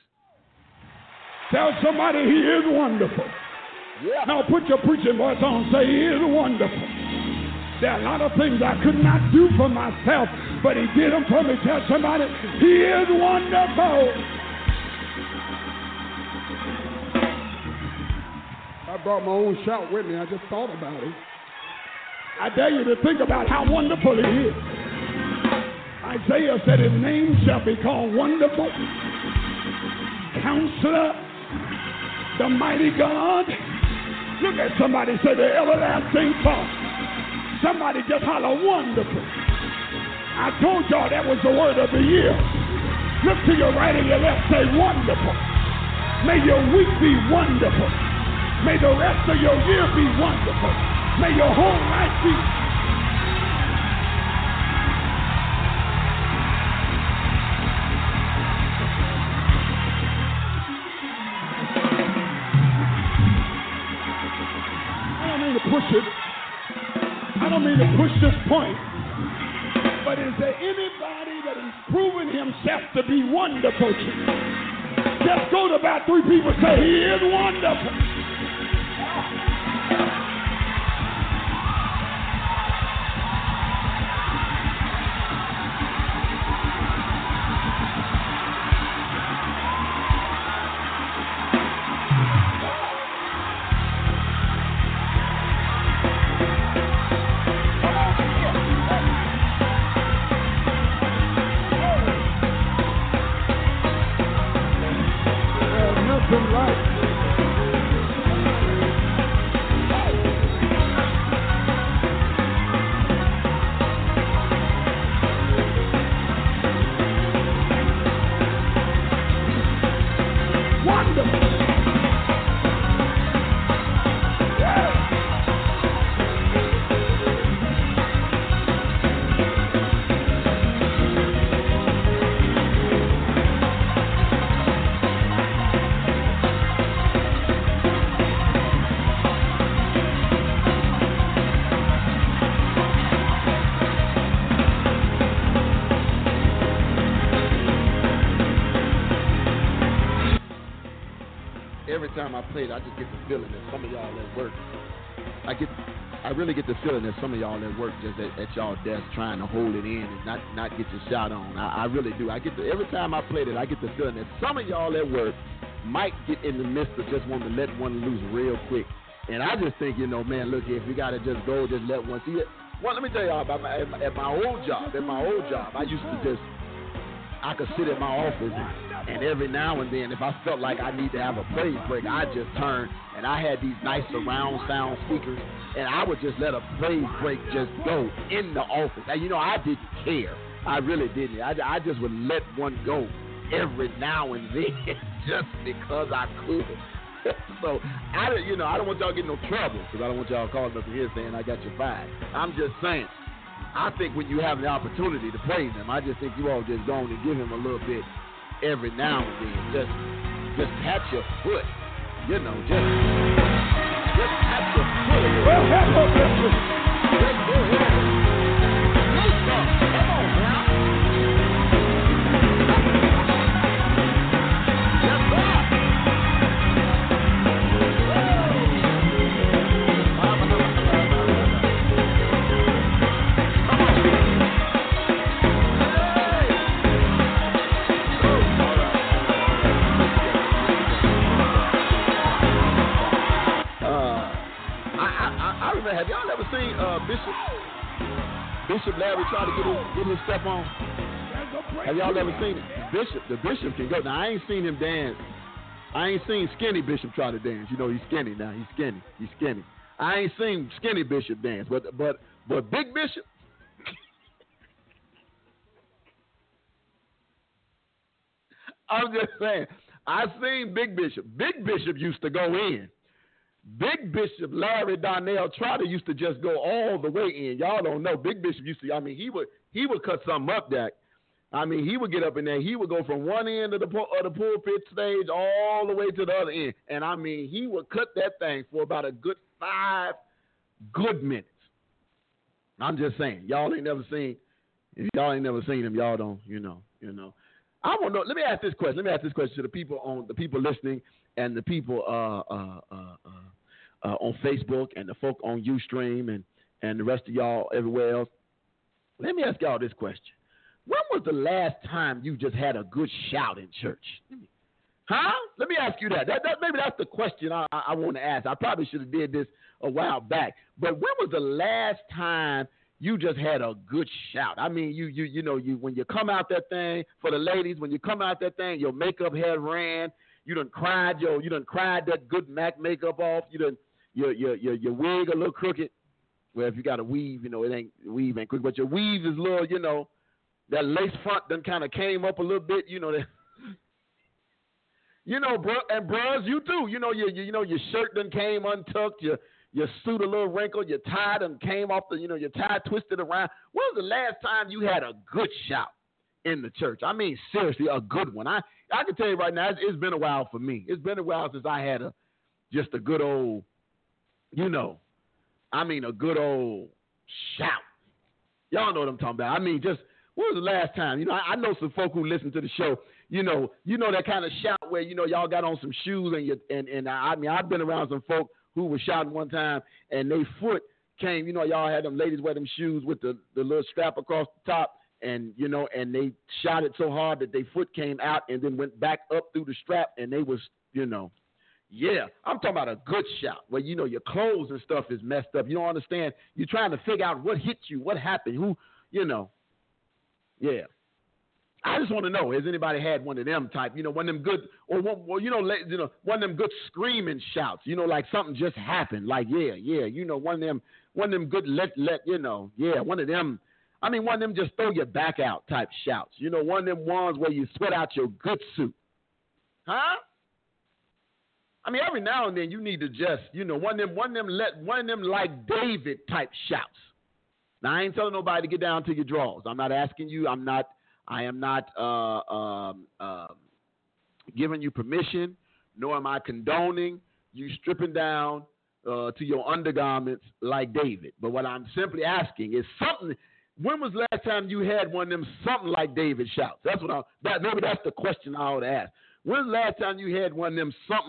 Tell somebody he is wonderful. Yeah. Now put your preaching voice on and say he is wonderful. There are a lot of things I could not do for myself, but he did them for me. Tell somebody he is wonderful. I brought my own shout with me. I just thought about it. I dare you to think about how wonderful he is. Isaiah said his name shall be called Wonderful, Counselor, the Mighty God. Look at somebody, say the Everlasting Father. Somebody just holler wonderful. I told y'all that was the word of the year. Look to your right and your left, say wonderful. May your week be wonderful. May the rest of your year be wonderful. May your whole life be. I don't mean to push it. I don't mean to push this point. But is there anybody that has proven himself to be wonderful to you? Just go to about three people and say, he is wonderful. every time I play it, I just get the feeling that some of y'all at work, I get, I really get the feeling that some of y'all at work just at, at y'all desk trying to hold it in and not, not get your shot on. I, I really do. I get the, every time I play it, I get the feeling that some of y'all at work might get in the midst of just wanting to let one loose real quick. And I just think, you know, man, look, if you got to just go, just let one see it. Well, let me tell y'all about my, at, my, at my old job. At my old job, I used to just, I could sit at my office and, and every now and then, if I felt like I need to have a praise break, I'd just turn and I had these nice surround sound speakers and I would just let a praise break just go in the office. And, you know, I didn't care. I really didn't. I, I just would let one go every now and then just because I could. So, I, you know, I don't want y'all to get no trouble because I don't want y'all calling up here saying I got your fired. I'm just saying, I think when you have the opportunity to praise him, I just think you all just go on and give him a little bit every now and then. Just just pat your foot, you know, just, just pat your foot. Well, help us, listen. Just go ahead. Do something. Come on, now. Yes, sir. Have y'all ever seen uh, Bishop Bishop Larry try to get his, get his step on? Have y'all ever seen it? Bishop, the Bishop can go. Now, I ain't seen him dance. I ain't seen skinny Bishop try to dance. You know, he's skinny now. He's skinny. He's skinny. I ain't seen skinny Bishop dance. But but but Big Bishop, I'm just saying, I've seen Big Bishop. Big Bishop used to go in. Big Bishop Larry Donnell Trotter used to just go all the way in. Y'all don't know. Big Bishop used to, I mean, he would he would cut something up, Dak. I mean, he would get up in there. He would go from one end of the, of the pulpit stage all the way to the other end. And, I mean, he would cut that thing for about a good five good minutes. I'm just saying. Y'all ain't never seen, if y'all ain't never seen him, y'all don't, you know, you know. I want to know, let me ask this question. Let me ask this question to the people on, the people listening and the people uh, uh, uh, uh, uh, on Facebook and the folk on Ustream and, and the rest of y'all everywhere else. Let me ask y'all this question. When was the last time you just had a good shout in church? Huh? Let me ask you that. That, that maybe that's the question I, I, I want to ask. I probably should have did this a while back. But when was the last time you just had a good shout? I mean, you you you know, you when you come out that thing, for the ladies, when you come out that thing, your makeup had ran, you done cried your you done cried that good Mac makeup off, you done your your your your wig a little crooked. Well, if you got a weave, you know, it ain't weave ain't crooked, but your weave is a little, you know, that lace front done kind of came up a little bit, you know that. You know, bro, and bros, you too. You know, your, your you know your shirt done came untucked, your your suit a little wrinkled, your tie done came off the, you know, your tie twisted around. When was the last time you had a good shout in the church? I mean, seriously, a good one. I I can tell you right now, it's, it's been a while for me. It's been a while since I had a just a good old, you know, I mean, a good old shout. Y'all know what I'm talking about. I mean, just. When was the last time? You know, I, I know some folk who listen to the show. You know, you know that kind of shout where, you know, y'all got on some shoes and you and and I mean I've been around some folk who were shouting one time and they foot came. You know, y'all had them ladies wear them shoes with the, the little strap across the top, and you know, and they shouted so hard that their foot came out and then went back up through the strap, and they was, you know, yeah, I'm talking about a good shout where, you know, your clothes and stuff is messed up. You don't understand. You're trying to figure out what hit you, what happened, who, you know. Yeah, I just want to know, has anybody had one of them type, you know, one of them good, or one, well, you know, you know, one of them good screaming shouts, you know, like something just happened, like yeah, yeah, you know, one of them, one of them good let let, you know, yeah, one of them. I mean, one of them just throw your back out type shouts, you know, one of them ones where you sweat out your good suit, huh? I mean, every now and then you need to just, you know, one of them, one of them let, one of them like David type shouts. Now, I ain't telling nobody to get down to your drawers. I'm not asking you. I'm not. I am not uh, um, uh, giving you permission, nor am I condoning you stripping down uh, to your undergarments like David. But what I'm simply asking is something. When was the last time you had one of them something like David shouts? That's what I. That maybe that's the question I ought to ask. When's the last time you had one of them something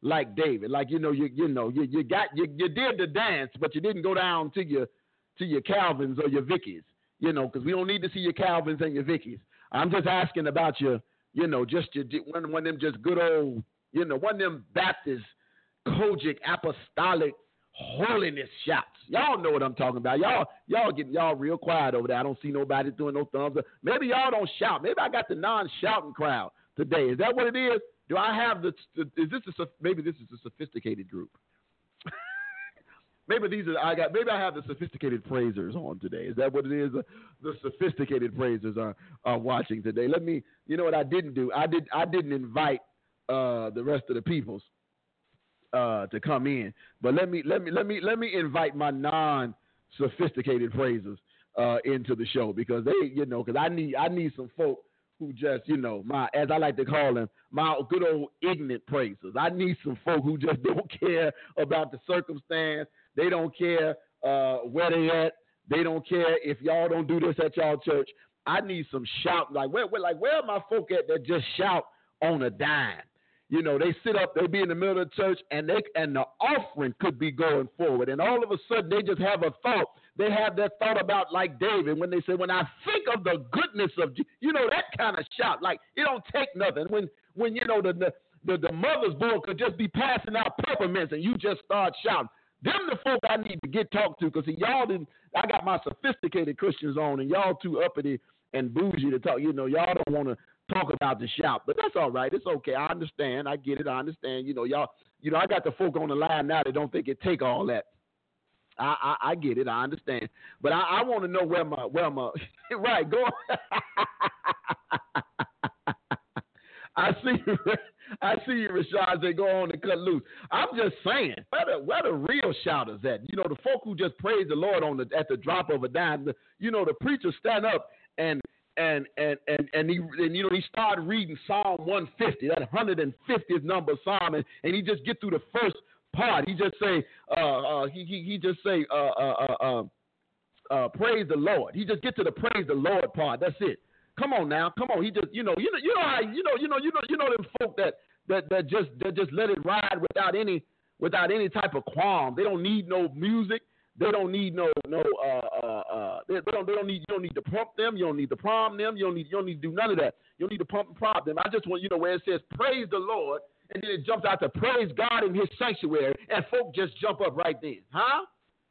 like David. Like, you know, you you know, you, you got you, you did the dance, but you didn't go down to your to your Calvins or your Vickies, you know, because we don't need to see your Calvins and your Vickies. I'm just asking about your, you know, just your one one of them just good old, you know, one of them Baptist, Kojic, apostolic holiness shouts. Y'all know what I'm talking about. Y'all y'all get y'all real quiet over there. I don't see nobody doing no thumbs up. Maybe y'all don't shout. Maybe I got the non-shouting crowd today. Is that what it is? Do I have the? Is this a, maybe this is a sophisticated group? maybe these are I got. Maybe I have the sophisticated praisers on today. Is that what it is? The sophisticated praisers are are watching today. Let me. You know what I didn't do? I did. I didn't invite uh, the rest of the peoples uh, to come in. But let me let me let me let me invite my non-sophisticated praisers uh, into the show because they, you know, because I need I need some folk who just, you know, my, as I like to call them, my good old ignorant praisers. I need some folk who just don't care about the circumstance. They don't care uh, where they at. They don't care if y'all don't do this at y'all church. I need some shout. Like where, where, like where are my folk at that just shout on a dime? You know, they sit up, they be in the middle of the church, and they and the offering could be going forward, and all of a sudden they just have a thought. They have that thought about like David when they say, when I think of the goodness of, Je-, you know, that kind of shout. Like it don't take nothing. When when you know the the, the the mother's board could just be passing out peppermints, and you just start shouting. Them the folk I need to get talked to, because y'all didn't. I got my sophisticated Christians on, and y'all too uppity and bougie to talk. You know, y'all don't want to talk about the shout, but that's all right. It's okay. I understand. I get it. I understand. You know, y'all. You know, I got the folk on the line now that don't think it take all that. I, I, I get it. I understand. But I, I want to know where my where my right go. I see you. I see you, Rashad. They go on and cut loose. I'm just saying, where the, where the real shouters at? You know, the folk who just praise the Lord on the at the drop of a dime. The, you know, the preacher stand up and and and and and he and you know he started reading Psalm one fifty, that one hundred fiftieth number Psalm, and, and he just get through the first part. He just say, uh, uh, he, he he just say, uh, uh, uh, uh, praise the Lord. He just get to the praise the Lord part. That's it. Come on now, come on. He just, you know, you know, you know how, you know, you know, you know, you know them folk that that that just that just let it ride without any without any type of qualm. They don't need no music. They don't need no no. Uh, uh, uh, they, they don't they don't need you don't need to pump them. You don't need to prompt them. You don't need you don't need to do none of that. You don't need to pump and prompt them. I just want you know where it says praise the Lord. And then it jumps out to praise God in his sanctuary, and folk just jump up right then. Huh?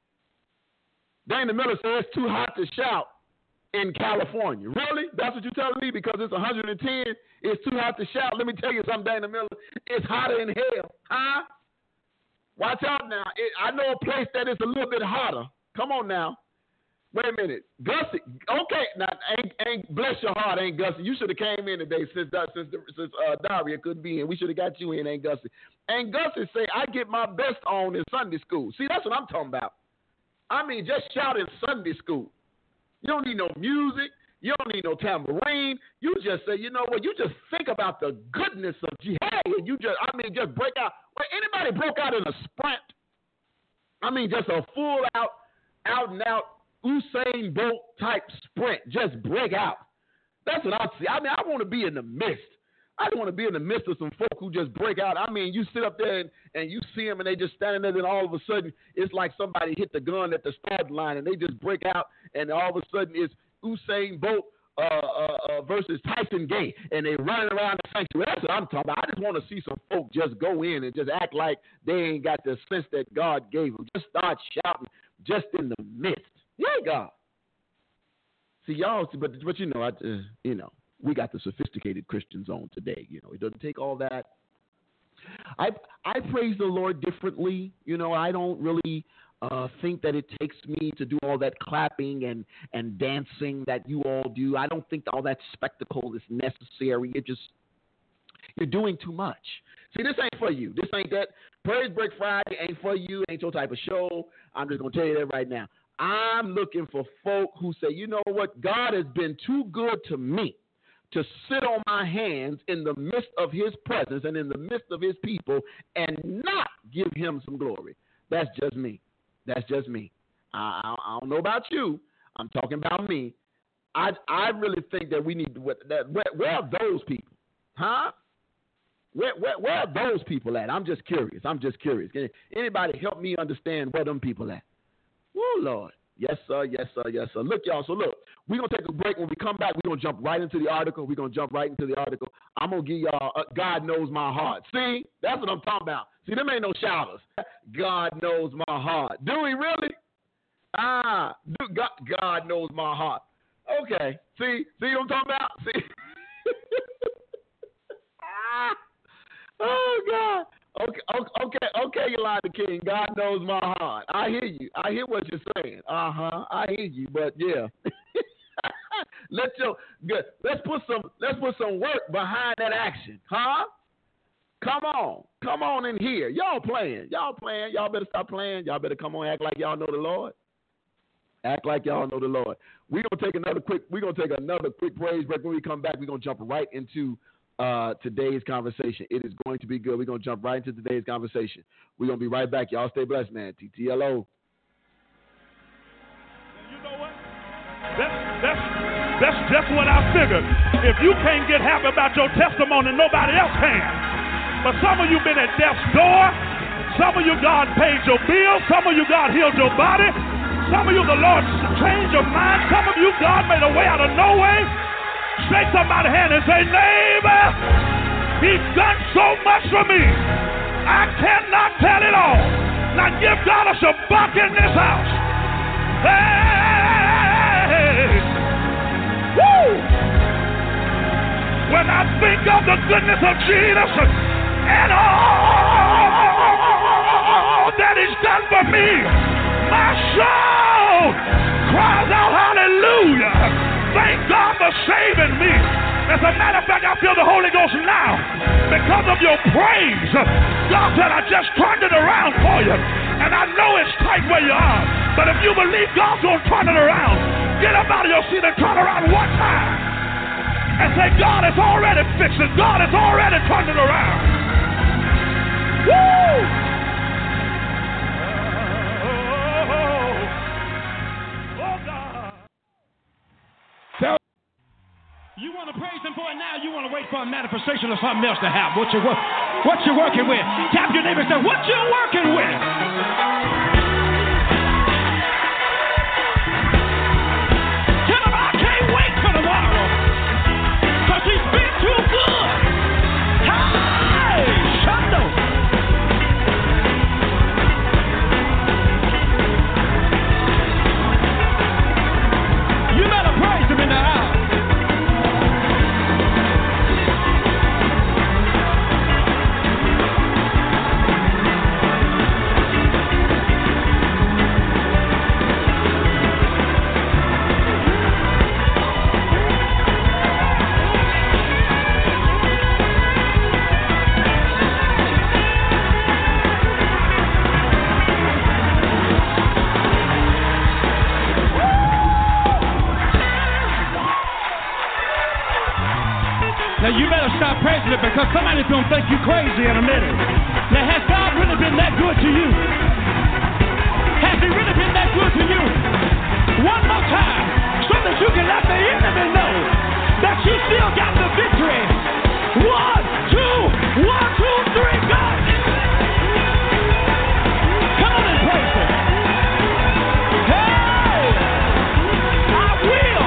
Dana Miller says it's too hot to shout in California. Really? That's what you're telling me? Because it's one hundred ten, it's too hot to shout. Let me tell you something, Dana Miller. It's hotter in hell. Huh? Watch out now. It, I know a place that is a little bit hotter. Come on now. Wait a minute, Gussie. Okay, now ain't, ain't bless your heart, ain't Gussie. You should have came in today since since since uh, Daria couldn't be in. We should have got you in, ain't Gussie. Ain't Gussie say I get my best on in Sunday school. See, that's what I'm talking about. I mean, just shout in Sunday school. You don't need no music. You don't need no tambourine. You just say, you know what? You just think about the goodness of jihad, and you just, I mean, just break out. Well, anybody broke out in a sprint? I mean, just a full out, out and out Usain Bolt type sprint, just break out. That's what I see. I mean, I want to be in the midst. I don't want to be in the midst of some folk who just break out. I mean, you sit up there and, and you see them and they just standing there, and all of a sudden it's like somebody hit the gun at the start line and they just break out, and all of a sudden it's Usain Bolt uh, uh, uh, versus Tyson Gay, and they running around the sanctuary. That's what I'm talking about. I just want to see some folk just go in and just act like they ain't got the sense that God gave them. Just start shouting just in the midst. Yeah, God. See, y'all, but but you know, I, uh, you know, we got the sophisticated Christians on today. You know, it doesn't take all that. I I praise the Lord differently. You know, I don't really uh, think that it takes me to do all that clapping and and dancing that you all do. I don't think all that spectacle is necessary. It just you're doing too much. See, this ain't for you. This ain't that. Praise Break Friday ain't for you. Ain't your type of show. I'm just gonna tell you that right now. I'm looking for folk who say, you know what, God has been too good to me to sit on my hands in the midst of his presence and in the midst of his people and not give him some glory. That's just me. That's just me. I, I, I don't know about you. I'm talking about me. I I really think that we need to, that, where, where are those people? Huh? Where, where, where are those people at? I'm just curious. I'm just curious. Can anybody help me understand where them people at? Oh, Lord. Yes, sir. Yes, sir. Yes, sir. Look, y'all. So, look, we're going to take a break. When we come back, we're going to jump right into the article. We're going to jump right into the article. I'm going to give y'all uh, God Knows My Heart. See? That's what I'm talking about. See, them ain't no shouters. God knows my heart. Do he really? Ah, do, God, God knows my heart. Okay. See? See what I'm talking about? See? ah. Oh, God. Okay, okay, okay, Yolanda King. God knows my heart. I hear you. I hear what you're saying. Uh huh. I hear you. But yeah, let your good. Let's put some. Let's put some work behind that action, huh? Come on, come on in here. Y'all playing. Y'all playing. Y'all better stop playing. Y'all better come on. Act like y'all know the Lord. Act like y'all know the Lord. We're gonna take another quick. We're gonna take another quick praise break. When we come back, we're gonna jump right into Uh, today's conversation. It is going to be good. We're going to jump right into today's conversation. We're going to be right back. Y'all stay blessed, man. T T L O. You know what? That's, that's, that's just what I figured. If you can't get happy about your testimony, nobody else can. But some of you been at death's door. Some of you, God paid your bills. Some of you, God healed your body. Some of you, the Lord changed your mind. Some of you, God made a way out of no way. Shake somebody's hand and say, neighbor, he's done so much for me. I cannot tell it all. Now give God a shabak in this house. Hey! Woo! When I think of the goodness of Jesus and all that he's done for me, my soul cries out hallelujah. Thank God for saving me. As a matter of fact, I feel the Holy Ghost now because of your praise. God said, I just turned it around for you. And I know it's tight where you are. But if you believe God's going to turn it around, get up out of your seat and turn around one time. And say, God has already fixed it. God has already turned it around. Woo! You want to praise him for it now? You want to wait for a manifestation or something else to happen? What you what you working with? Tap your neighbor and say, what you working with? Tell him I can't wait for tomorrow, because he's been too good. Hey, Shundo. You better praise him in the house. Now you better stop praising it, because somebody's going to think you crazy in a minute. Now has God really been that good to you? Has he really been that good to you? One more time, so that you can let the enemy know that you still got the victory. One, two, one, two, three, go! Come on and praise him. Hey! I will!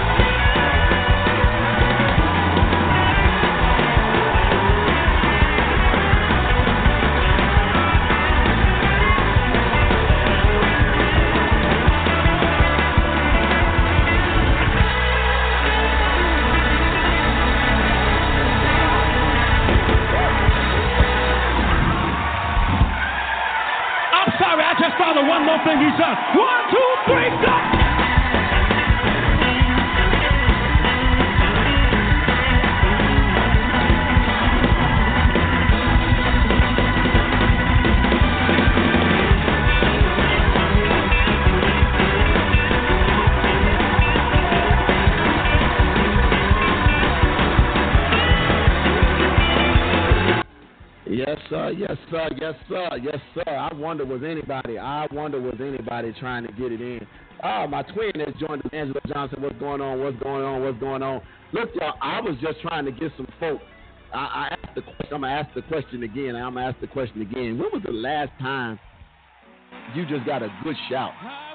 Father, one more thing he's done. One, two, three, go! Yes, sir. Yes, sir. Yes, sir. Yes, sir. I wonder was anybody. I wonder was anybody trying to get it in. Ah, my twin has joined us, Angela Johnson. What's going on? What's going on? What's going on? Look, y'all. I was just trying to get some folk I, I asked the question. I'm gonna ask the question again. I'm gonna ask the question again. When was the last time you just got a good shout,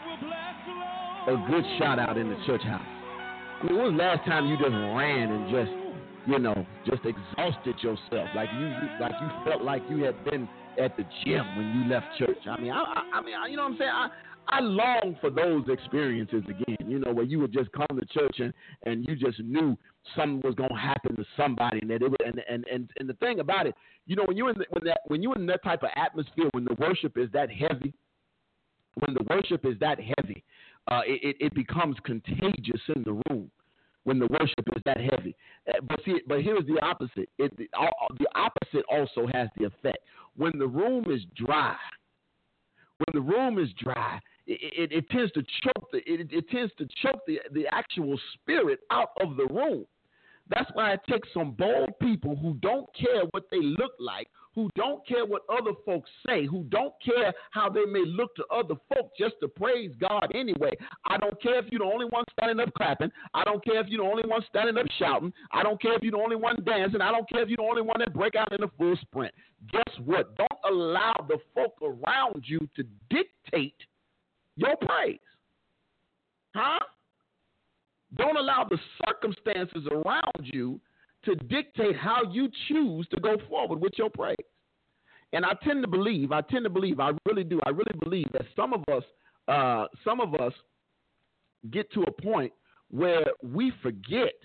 a good shout out in the church house? I mean, when was the last time you just ran and just, you know, just exhausted yourself, like you, like you felt like you had been at the gym when you left church? I mean, I, I, I mean, I, you know what I'm saying? I, I long for those experiences again, you know, where you would just come to church and, and you just knew something was going to happen to somebody. And, that it would, and, and, and, and the thing about it, you know, when you're in the, when that when you're in that type of atmosphere, when the worship is that heavy, when the worship is that heavy, uh, it, it becomes contagious in the room. When the worship is that heavy, uh, but see, but here's the opposite. It, the, uh, the opposite also has the effect. When the room is dry, when the room is dry, it, it, it tends to choke the it, it tends to choke the, the actual spirit out of the room. That's why it takes some bold people who don't care what they look like, who don't care what other folks say, who don't care how they may look to other folks, just to praise God anyway. I don't care if you're the only one standing up clapping. I don't care if you're the only one standing up shouting. I don't care if you're the only one dancing. I don't care if you're the only one that break out in a full sprint. Guess what? Don't allow the folk around you to dictate your praise. Huh? Don't allow the circumstances around you to dictate how you choose to go forward with your praise. And I tend to believe, I tend to believe, I really do, I really believe that some of us, uh, some of us get to a point where we forget,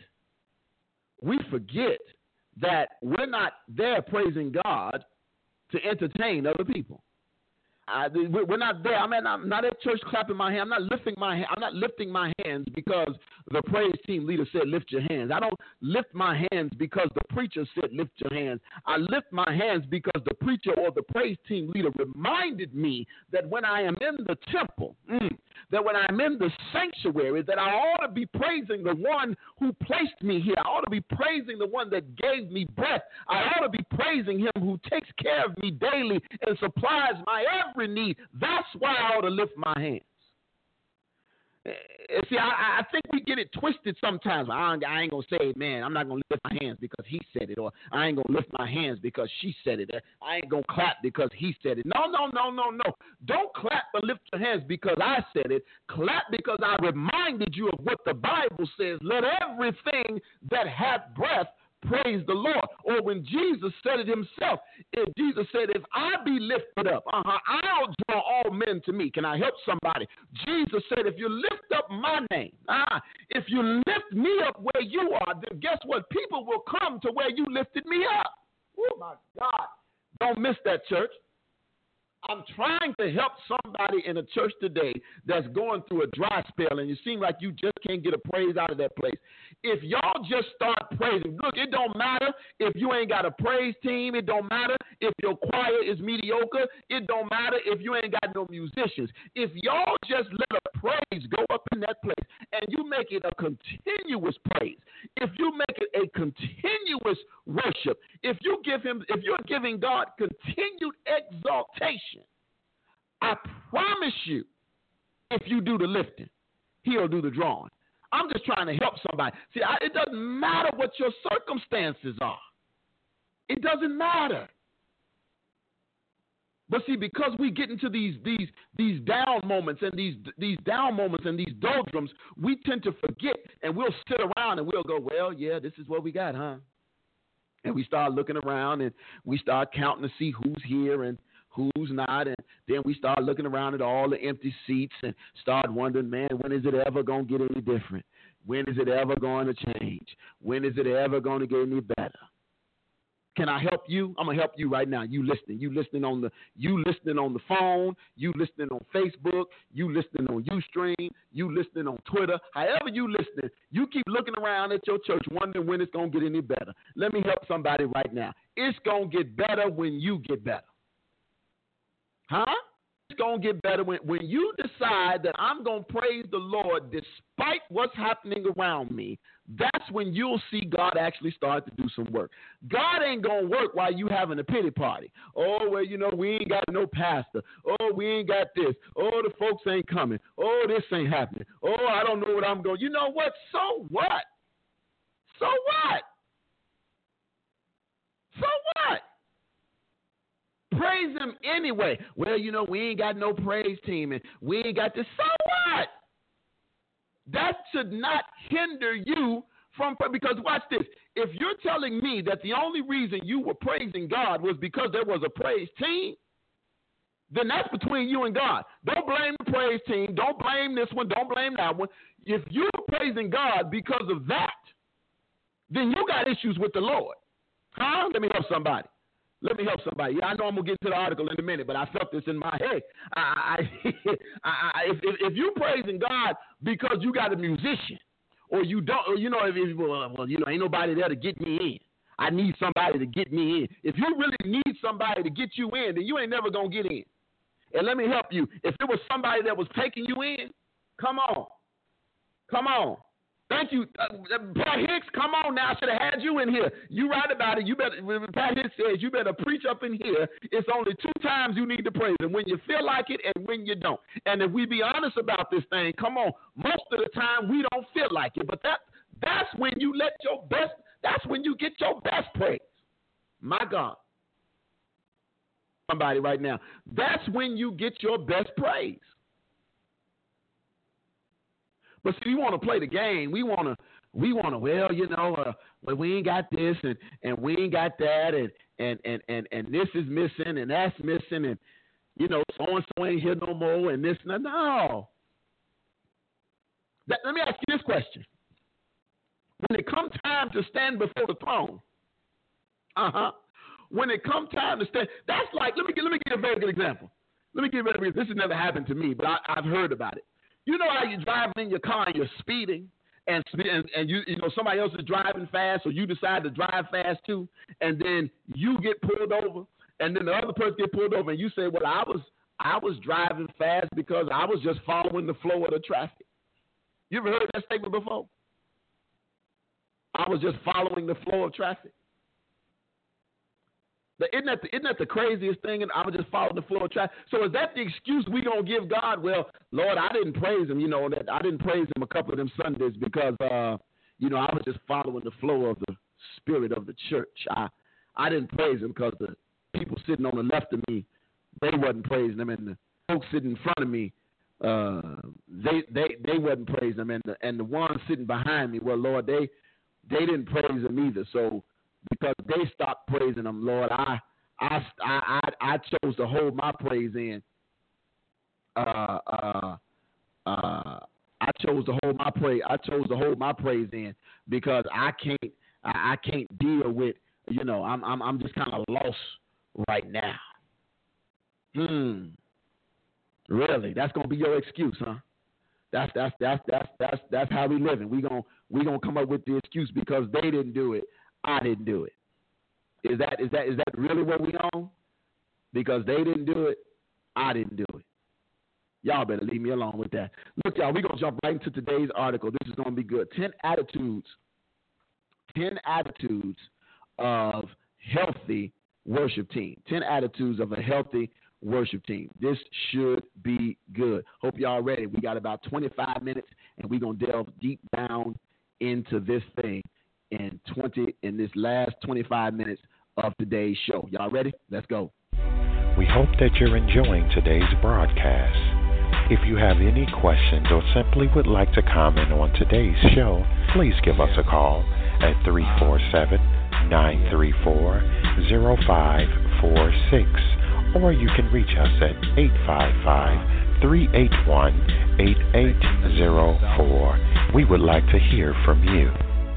we forget that we're not there praising God to entertain other people. I, we're not there. I mean, I'm not at church clapping my hands. I'm not lifting my. I'm not lifting my hands because the praise team leader said lift your hands. I don't lift my hands because the preacher said lift your hands. I lift my hands because the preacher or the praise team leader reminded me that when I am in the temple, mm, that when I'm in the sanctuary, that I ought to be praising the one who placed me here. I ought to be praising the one that gave me breath. I ought to be praising him who takes care of me daily and supplies my every need. That's why I ought to lift my hands. See, I, I think we get it twisted sometimes. I, I ain't going to say, man, I'm not going to lift my hands because he said it, or I ain't going to lift my hands because she said it. I ain't going to clap because he said it. No, no, no, no, no. Don't clap or lift your hands because I said it. Clap because I reminded you of what the Bible says. Let everything that hath breath praise the Lord. Or when Jesus said it himself, if Jesus said, if I be lifted up, uh-huh, I'll draw all men to me. Can I help somebody? Jesus said, if you lift up my name, ah, if you lift me up where you are, then guess what? People will come to where you lifted me up. Oh, my God. Don't miss that, church. I'm trying to help somebody in a church today that's going through a dry spell, and you seem like you just can't get a praise out of that place. If y'all just start praising, look, it don't matter if you ain't got a praise team. It don't matter if your choir is mediocre. It don't matter if you ain't got no musicians. If y'all just let a praise go up in that place and you make it a continuous praise, if you make it a continuous worship, if you give him, if you're giving God continued exaltation, I promise you, if you do the lifting, he'll do the drawing. I'm just trying to help somebody. See, I, it doesn't matter what your circumstances are. It doesn't matter. But see, because we get into these these these down moments and these these down moments and these doldrums, we tend to forget, and we'll sit around and we'll go, well, yeah, this is what we got, huh? And we start looking around and we start counting to see who's here and who's not, and then we start looking around at all the empty seats and start wondering, man, when is it ever going to get any different? When is it ever going to change? When is it ever going to get any better? Can I help you? I'm gonna help you right now. You listening? You listening on the? You listening on the phone? You listening on Facebook? You listening on Ustream? You listening on Twitter? However you listening, you keep looking around at your church, wondering when it's gonna get any better. Let me help somebody right now. It's gonna get better when you get better. Huh? It's going to get better when, when you decide that I'm going to praise the Lord despite what's happening around me. That's when you'll see God actually start to do some work. God ain't going to work while you having a pity party. Oh, well, you know, we ain't got no pastor. Oh, we ain't got this. Oh, the folks ain't coming. Oh, this ain't happening. Oh, I don't know what I'm going. You know what? So what? So what? him anyway. Well, you know, we ain't got no praise team and we ain't got this. So what? That should not hinder you from, because watch this. If you're telling me that the only reason you were praising God was because there was a praise team, then that's between you and God. Don't blame the praise team. Don't blame this one. Don't blame that one. If you're praising God because of that, then you got issues with the Lord. Huh? Let me help somebody. Let me help somebody. Yeah, I know I'm going to get to the article in a minute, but I felt this in my head. I, I, I, if, if, if you're praising God because you got a musician, or you don't, or you know, if, if, well, well, you know, ain't nobody there to get me in. I need somebody to get me in. If you really need somebody to get you in, then you ain't never going to get in. And let me help you. If it was somebody that was taking you in, come on. Come on. Thank you. Uh, Pat Hicks, come on now. I should have had you in here. You right about it. You better, Pat Hicks says you better preach up in here. It's only two times you need to praise him, when you feel like it and when you don't. And if we be honest about this thing, come on, most of the time we don't feel like it. But that that's when you let your best, that's when you get your best praise. My God. Somebody right now. That's when you get your best praise. But see, we want to play the game. We want to, we want to. Well, you know, uh, well, we ain't got this, and, and we ain't got that, and and, and and and this is missing, and that's missing, and you know, so and so ain't here no more, and this, no, no. That, let me ask you this question: when it comes time to stand before the throne, uh huh. When it comes time to stand, that's like, let me let me give you a very good example. Let me give you a very, this has never happened to me, but I, I've heard about it. You know how you're driving in your car and you're speeding, and and, and you you know somebody else is driving fast, so you decide to drive fast too, and then you get pulled over, and then the other person get pulled over, and you say, well, I was I was driving fast because I was just following the flow of the traffic. You ever heard that statement before? I was just following the flow of traffic. But isn't that, the, isn't that the craziest thing? And I was just following the flow of traffic. So is that the excuse we gonna give God? Well, Lord, I didn't praise him. You know that I didn't praise him a couple of them Sundays because uh, you know I was just following the flow of the spirit of the church. I I didn't praise him because the people sitting on the left of me, they wasn't praising him, and the folks sitting in front of me, uh, they they they wasn't praising him, and the and the ones sitting behind me, well, Lord, they they didn't praise him either. So because they stopped praising him, Lord, I I I I chose to hold my praise in. Uh uh uh. I chose to hold my praise. I chose to hold my praise in because I can't. I, I can't deal with. You know, I'm. I'm. I'm just kind of lost right now. Hmm. Really? That's gonna be your excuse, huh? That's that's that's that's that's that's how we living. We gonna we gonna come up with the excuse because they didn't do it. I didn't do it. Is that is that is that really what we on? Because they didn't do it, I didn't do it. Y'all better leave me alone with that. Look, y'all, we're going to jump right into today's article. This is going to be good. Ten attitudes, ten attitudes of healthy worship team. Ten attitudes of a healthy worship team. This should be good. Hope y'all ready. We got about twenty-five minutes, and we're going to delve deep down into this thing in twenty in this last twenty-five minutes of today's show. Y'all ready? Let's go. We hope that you're enjoying today's broadcast. If you have any questions or simply would like to comment on today's show, please give us a call at three four seven, nine three four, zero five four six, or you can reach us at eight five five, three eight one, eight eight zero four. We would like to hear from you.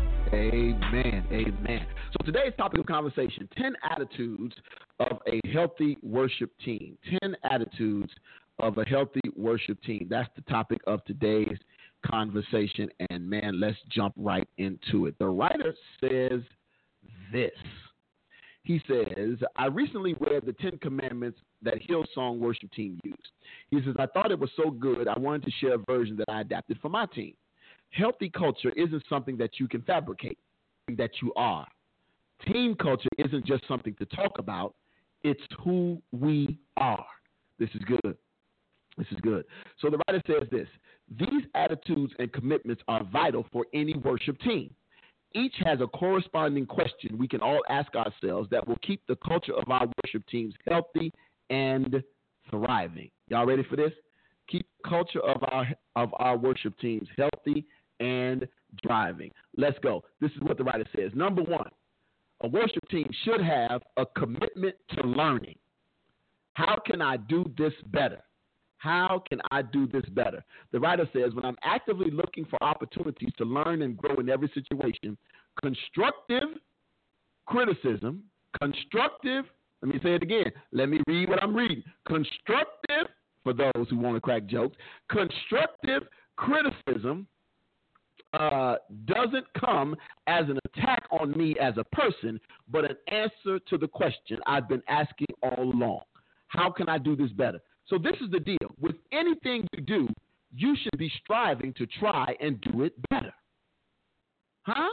Amen. Amen. So today's topic of conversation, ten attitudes of a healthy worship team. ten attitudes of a healthy worship team. That's the topic of today's conversation. And man, let's jump right into it. The writer says this. He says, I recently read the Ten Commandments that Hillsong worship team used. He says, I thought it was so good, I wanted to share a version that I adapted for my team. Healthy culture isn't something that you can fabricate, that you are. Team culture isn't just something to talk about. It's who we are. This is good. This is good. So the writer says this. These attitudes and commitments are vital for any worship team. Each has a corresponding question we can all ask ourselves that will keep the culture of our worship teams healthy and thriving. Y'all ready for this? Keep the culture of our of our worship teams healthy and thriving. Let's go. This is what the writer says. Number one, a worship team should have a commitment to learning. How can I do this better? How can I do this better? The writer says, when I'm actively looking for opportunities to learn and grow in every situation, constructive criticism, constructive, let me say it again. Let me read what I'm reading. Constructive, for those who want to crack jokes, constructive criticism uh, doesn't come as an attack on me as a person, but an answer to the question I've been asking all along. How can I do this better? So this is the deal. With anything you do, you should be striving to try and do it better. Huh?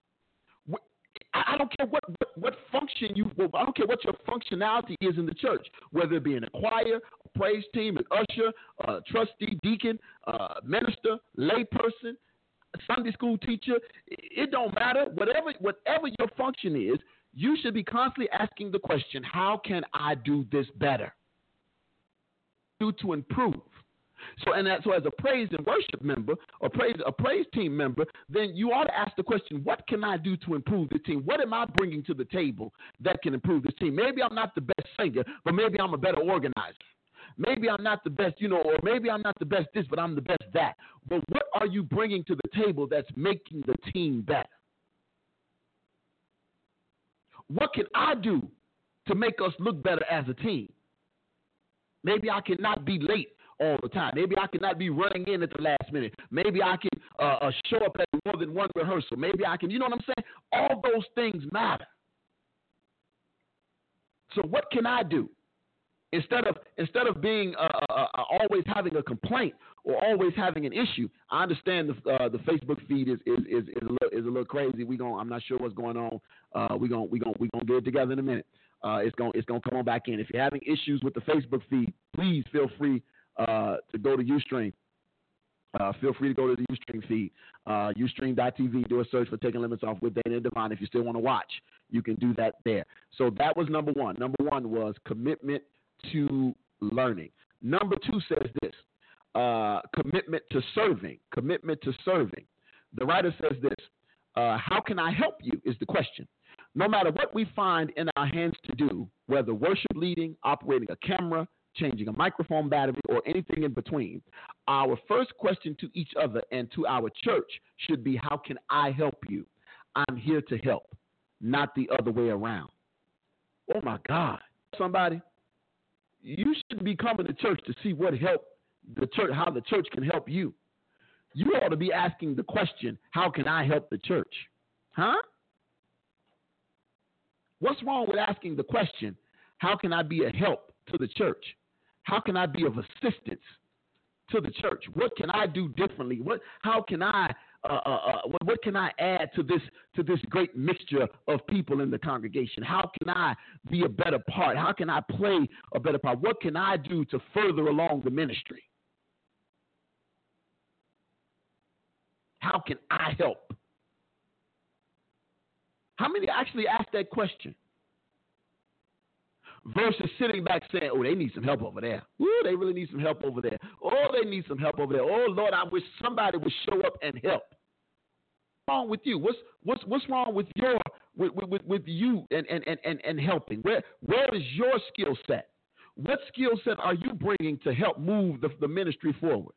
I don't care what, what, what function you, I don't care what your functionality is in the church, whether it be in a choir, a praise team, an usher, a trustee, deacon, a minister, layperson, a Sunday school teacher. It don't matter. Whatever, whatever your function is, you should be constantly asking the question, how can I do this better? Do to improve. So, and that, so as a praise and worship member, or praise a praise team member, then you ought to ask the question: what can I do to improve the team? What am I bringing to the table that can improve this team? Maybe I'm not the best singer, but maybe I'm a better organizer. Maybe I'm not the best, you know, or maybe I'm not the best this, but I'm the best that. But what are you bringing to the table that's making the team better? What can I do to make us look better as a team? Maybe I cannot be late all the time. Maybe I cannot be running in at the last minute. Maybe I can uh, uh, show up at more than one rehearsal. Maybe I can, you know what I'm saying? All those things matter. So what can I do? Instead of instead of being uh, uh, uh, always having a complaint or always having an issue, I understand the uh, the Facebook feed is is is, is, a, little, is a little crazy. We going I'm not sure what's going on. Uh, we going we going we gonna get it together in a minute. Uh, it's going it's going to come on back in. If you're having issues with the Facebook feed, please feel free uh, to go to Ustream. Uh, feel free to go to the Ustream feed, uh, ustream dot t v. Do a search for Taking Limits Off with Dana and Divine. If you still want to watch, you can do that there. So that was number one. Number one was commitment to learning. Number two says this, uh, commitment to serving, commitment to serving. The writer says this, uh, how can I help you is the question. No matter what we find in our hands to do, whether worship leading, operating a camera, changing a microphone battery, or anything in between, our first question to each other and to our church should be, how can I help you? I'm here to help, not the other way around. Oh my God. Somebody, you shouldn't be coming to church to see what help the church, how the church can help you. You ought to be asking the question, how can I help the church? Huh? What's wrong with asking the question, how can I be a help to the church? How can I be of assistance to the church? What can I do differently? What, how can I, uh, uh, uh, what, what can I add to this to this great mixture of people in the congregation? How can I be a better part? How can I play a better part? What can I do to further along the ministry? How can I help? How many actually ask that question? Versus sitting back saying, oh, they need some help over there. Ooh, they really need some help over there. Oh, they need some help over there. Oh, Lord, I wish somebody would show up and help. What's wrong with you? What's what's what's wrong with your with with, with you and, and, and, and helping? Where where is your skill set? What skill set are you bringing to help move the, the ministry forward?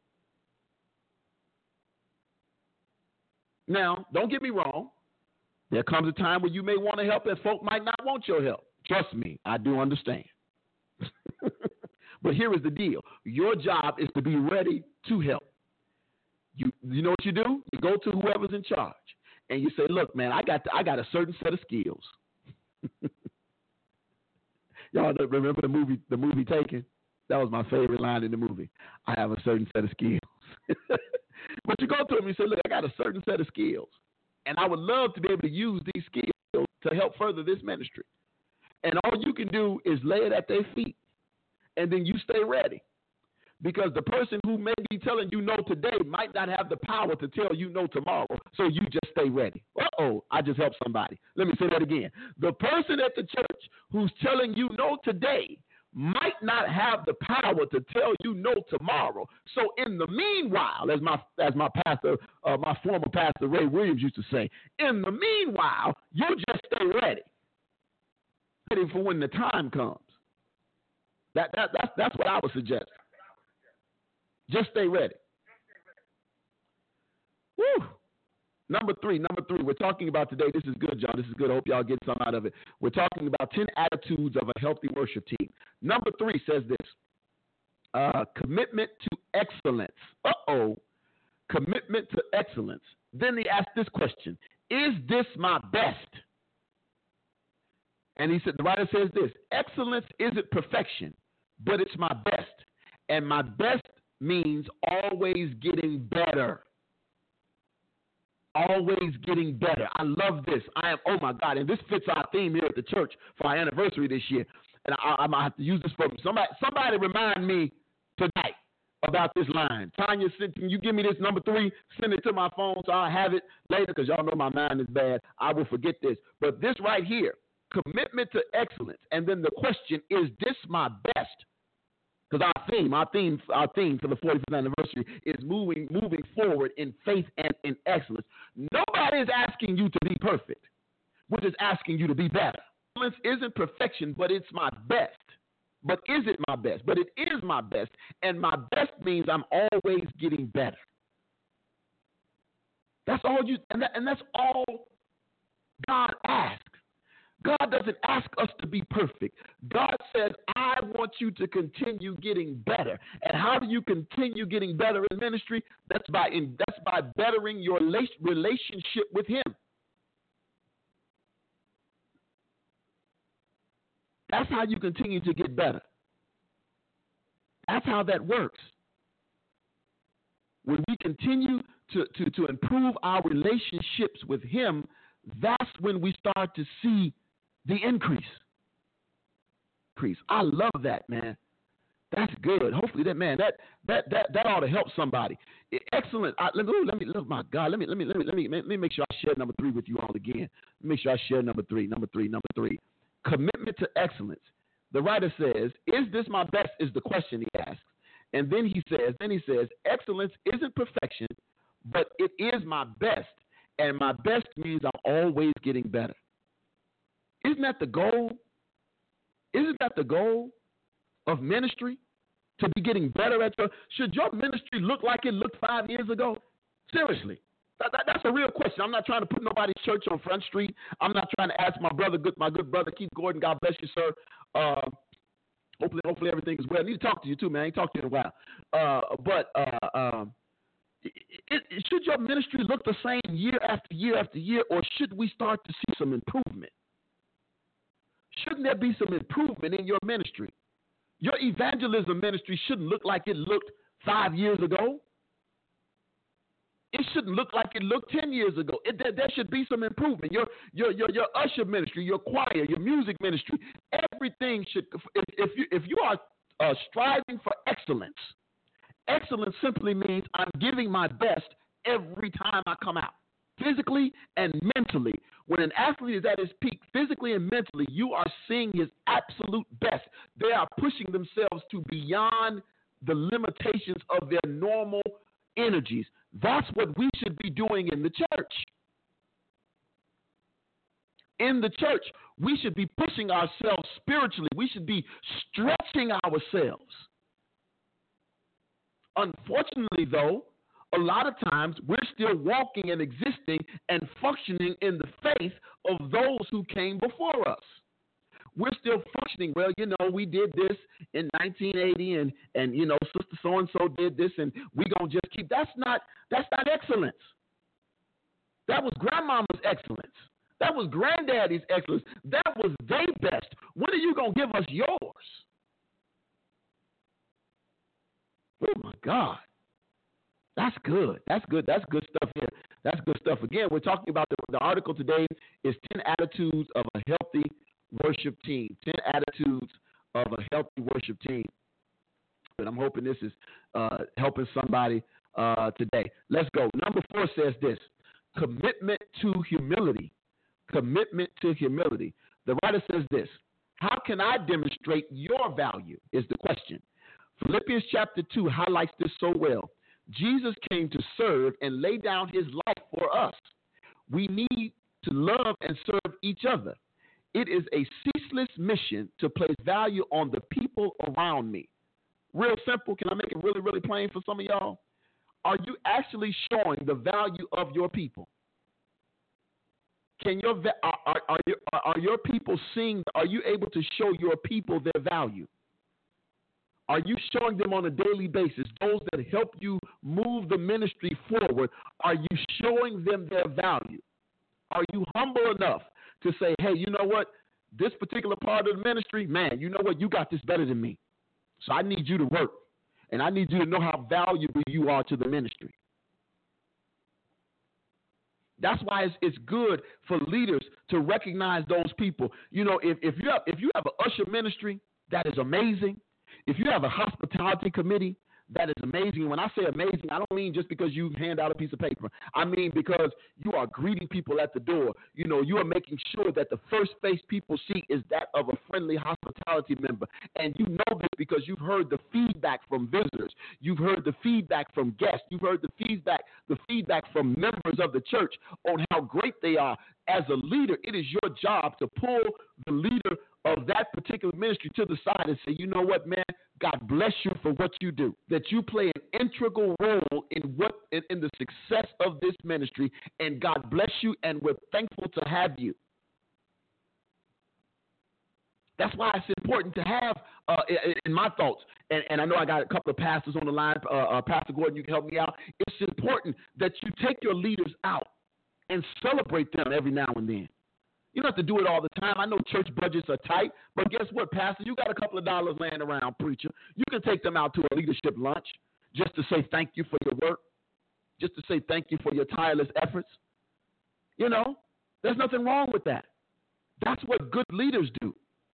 Now, don't get me wrong. There comes a time when you may want to help and folk might not want your help. Trust me, I do understand. But here is the deal. Your job is to be ready to help. You you know what you do? You go to whoever's in charge and you say, look, man, I got to, I got a certain set of skills. Y'all remember the movie the movie Taken? That was my favorite line in the movie. I have a certain set of skills. But you go to them and you say, look, I got a certain set of skills. And I would love to be able to use these skills to help further this ministry. And all you can do is lay it at their feet. And then you stay ready. Because the person who may be telling you no today might not have the power to tell you no tomorrow. So you just stay ready. Uh-oh, I just helped somebody. Let me say that again. The person at the church who's telling you no today might not have the power to tell you no tomorrow. So in the meanwhile, as my as my pastor, uh, my former pastor Ray Williams used to say, in the meanwhile, you just stay ready, ready for when the time comes. That that that's that's what I would suggest. Just stay ready. Woo. Number three, number three, we're talking about today. This is good, John. This is good. I hope y'all get some out of it. We're talking about ten attitudes of a healthy worship team. Number three says this, uh, commitment to excellence. Uh-oh. Commitment to excellence. Then they ask this question, is this my best? And he said, the writer says this, excellence isn't perfection, but it's my best. And my best means always getting better. Always getting better. I love this. I am, oh my God, and this fits our theme here at the church for our anniversary this year. And I, I might have to use this for somebody. Somebody remind me tonight about this line. Tanya, can you give me this number three? Send it to my phone so I'll have it later because y'all know my mind is bad. I will forget this. But this right here, commitment to excellence. And then the question, is this my best? Because our theme, our theme, our theme for the forty-fifth anniversary is moving, moving forward in faith and in excellence. Nobody is asking you to be perfect. We're just asking you to be better. Excellence isn't perfection, but it's my best. But is it my best? But it is my best, and my best means I'm always getting better. That's all you, and, that, and that's all God asks. God doesn't ask us to be perfect. God says, I want you to continue getting better. And how do you continue getting better in ministry? That's by in, that's by bettering your relationship with Him. That's how you continue to get better. That's how that works. When we continue to, to, to improve our relationships with Him, that's when we start to see the increase. Increase. I love that, man. That's good. Hopefully, that man, that that that that ought to help somebody. Excellent. I, let, ooh, let me, oh my God, let me let me let me let me let me make sure I share number three with you all again. Make sure I share number three. Number three. Number three. Commitment to excellence. The writer says, "Is this my best?" Is the question he asks, and then he says, then he says, "Excellence isn't perfection, but it is my best, and my best means I'm always getting better." Isn't that the goal? Isn't that the goal of ministry? To be getting better at your, should your ministry look like it looked five years ago? Seriously. That, that, that's a real question. I'm not trying to put nobody's church on Front Street. I'm not trying to ask my brother, good, my good brother, Keith Gordon, God bless you, sir. Uh, hopefully, hopefully everything is well. I need to talk to you too, man. I ain't talked to you in a while. Uh, but uh, um, it, it, should your ministry look the same year after year after year, or should we start to see some improvement? Shouldn't there be some improvement in your ministry? Your evangelism ministry shouldn't look like it looked five years ago. It shouldn't look like it looked ten years ago. It, there, there should be some improvement. Your, your, your, your usher ministry, your choir, your music ministry, everything should, if, if, you, if you are uh, striving for excellence, excellence simply means I'm giving my best every time I come out. Physically and mentally. When an athlete is at his peak, physically and mentally, you are seeing his absolute best. They are pushing themselves to beyond the limitations of their normal energies. That's what we should be doing in the church. In the church, we should be pushing ourselves spiritually. We should be stretching ourselves. Unfortunately, though, a lot of times we're still walking and existing and functioning in the faith of those who came before us. We're still functioning, well, you know, we did this in nineteen eighty and, and you know, Sister So-and-so did this and we going to just keep. That's not, that's not excellence. That was grandmama's excellence. That was granddaddy's excellence. That was their best. When are you going to give us yours? Oh, my God. That's good. That's good. That's good stuff here. That's good stuff. Again, we're talking about the, the article today is ten attitudes of a healthy worship team. ten attitudes of a healthy worship team. But I'm hoping this is uh, helping somebody uh, today. Let's go. Number four says this, commitment to humility. Commitment to humility. The writer says this, How can I demonstrate your value is the question. Philippians chapter two highlights this so well. Jesus came to serve and lay down his life for us. We need to love and serve each other. It is a ceaseless mission to place value on the people around me. Real simple. Can I make it really, really plain for some of y'all? Are you actually showing the value of your people? Can your are, are, are, your, are your people seeing? Are you able to show your people their value? Are you showing them on a daily basis, those that help you move the ministry forward, are you showing them their value? Are you humble enough to say, hey, you know what, this particular part of the ministry, man, you know what, you got this better than me. So I need you to work, and I need you to know how valuable you are to the ministry. That's why it's, it's good for leaders to recognize those people. You know, if, if you have if you have an usher ministry, that is amazing. If you have a hospitality committee, that is amazing. When I say amazing, I don't mean just because you hand out a piece of paper. I mean because you are greeting people at the door. You know, you are making sure that the first face people see is that of a friendly hospitality member. And you know this because you've heard the feedback from visitors. You've heard the feedback from guests. You've heard the feedback, the feedback from members of the church on how great they are. As a leader, it is your job to pull the leader of that particular ministry to the side and say, you know what, man, God bless you for what you do, that you play an integral role in what in, in the success of this ministry, and God bless you, and we're thankful to have you. That's why it's important to have, uh, in, in my thoughts, and, and I know I got a couple of pastors on the line, uh, uh, Pastor Gordon, you can help me out. It's important that you take your leaders out and celebrate them every now and then. You don't have to do it all the time. I know church budgets are tight, but guess what, Pastor? You got a couple of dollars laying around, preacher. You can take them out to a leadership lunch just to say thank you for your work, just to say thank you for your tireless efforts. You know, there's nothing wrong with that. That's what good leaders do.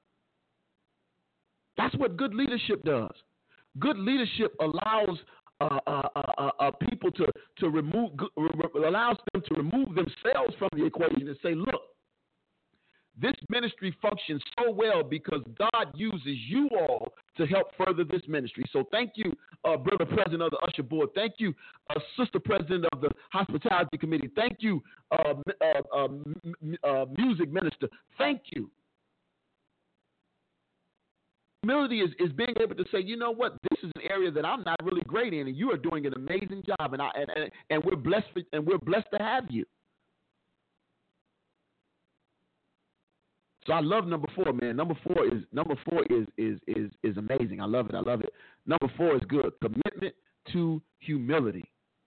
That's what good leadership does. Good leadership allows uh, uh, uh, uh, people to, to remove, allows them to remove themselves from the equation and say, look, this ministry functions so well because God uses you all to help further this ministry. So thank you, uh, Brother President of the Usher Board. Thank you, uh, Sister President of the Hospitality Committee. Thank you, uh, uh, uh, m- uh, Music Minister. Thank you. Humility is, is being able to say, you know what, this is an area that I'm not really great in, and you are doing an amazing job, and I and, and, and we're blessed for, and we're blessed to have you. So I love number four, man. Number four is number four is is is is amazing. I love it. I love it. Number four is good. Commitment to humility.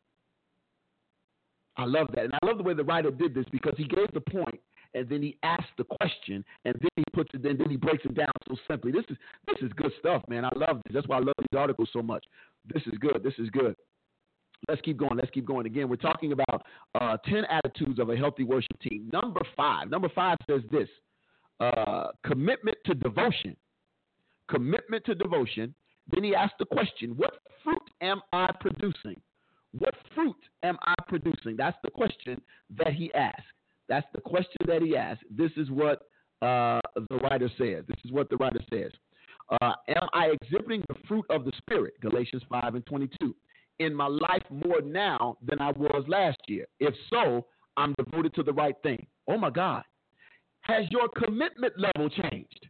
I love that, and I love the way the writer did this because he gave the point, and then he asked the question, and then he puts it, and then he breaks it down so simply. This is this is good stuff, man. I love this. That's why I love these articles so much. This is good. This is good. Let's keep going. Let's keep going. Again, we're talking about uh, ten attitudes of a healthy worship team. Number five. Number five says this. Uh, commitment to devotion. Commitment to devotion. Then he asked the question, what fruit am I producing? What fruit am I producing? That's the question that he asked. That's the question that he asked. This is what uh, the writer says. This is what the writer says. Uh, am I exhibiting the fruit of the Spirit? Galatians five and twenty-two. In my life more now than I was last year. If so, I'm devoted to the right thing. Oh, my God. Has your commitment level changed?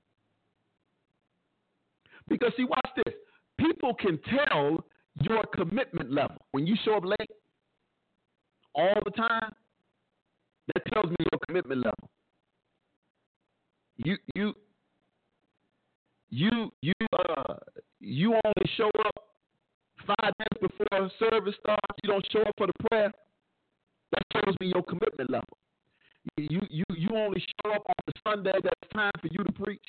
Because, see, watch this. People can tell your commitment level. When you show up late all the time, that tells me your commitment level. You you you you uh you only show up five minutes before service starts. You don't show up for the prayer. That shows me your commitment level. You you you only show up on the Sunday that it's time for you to preach.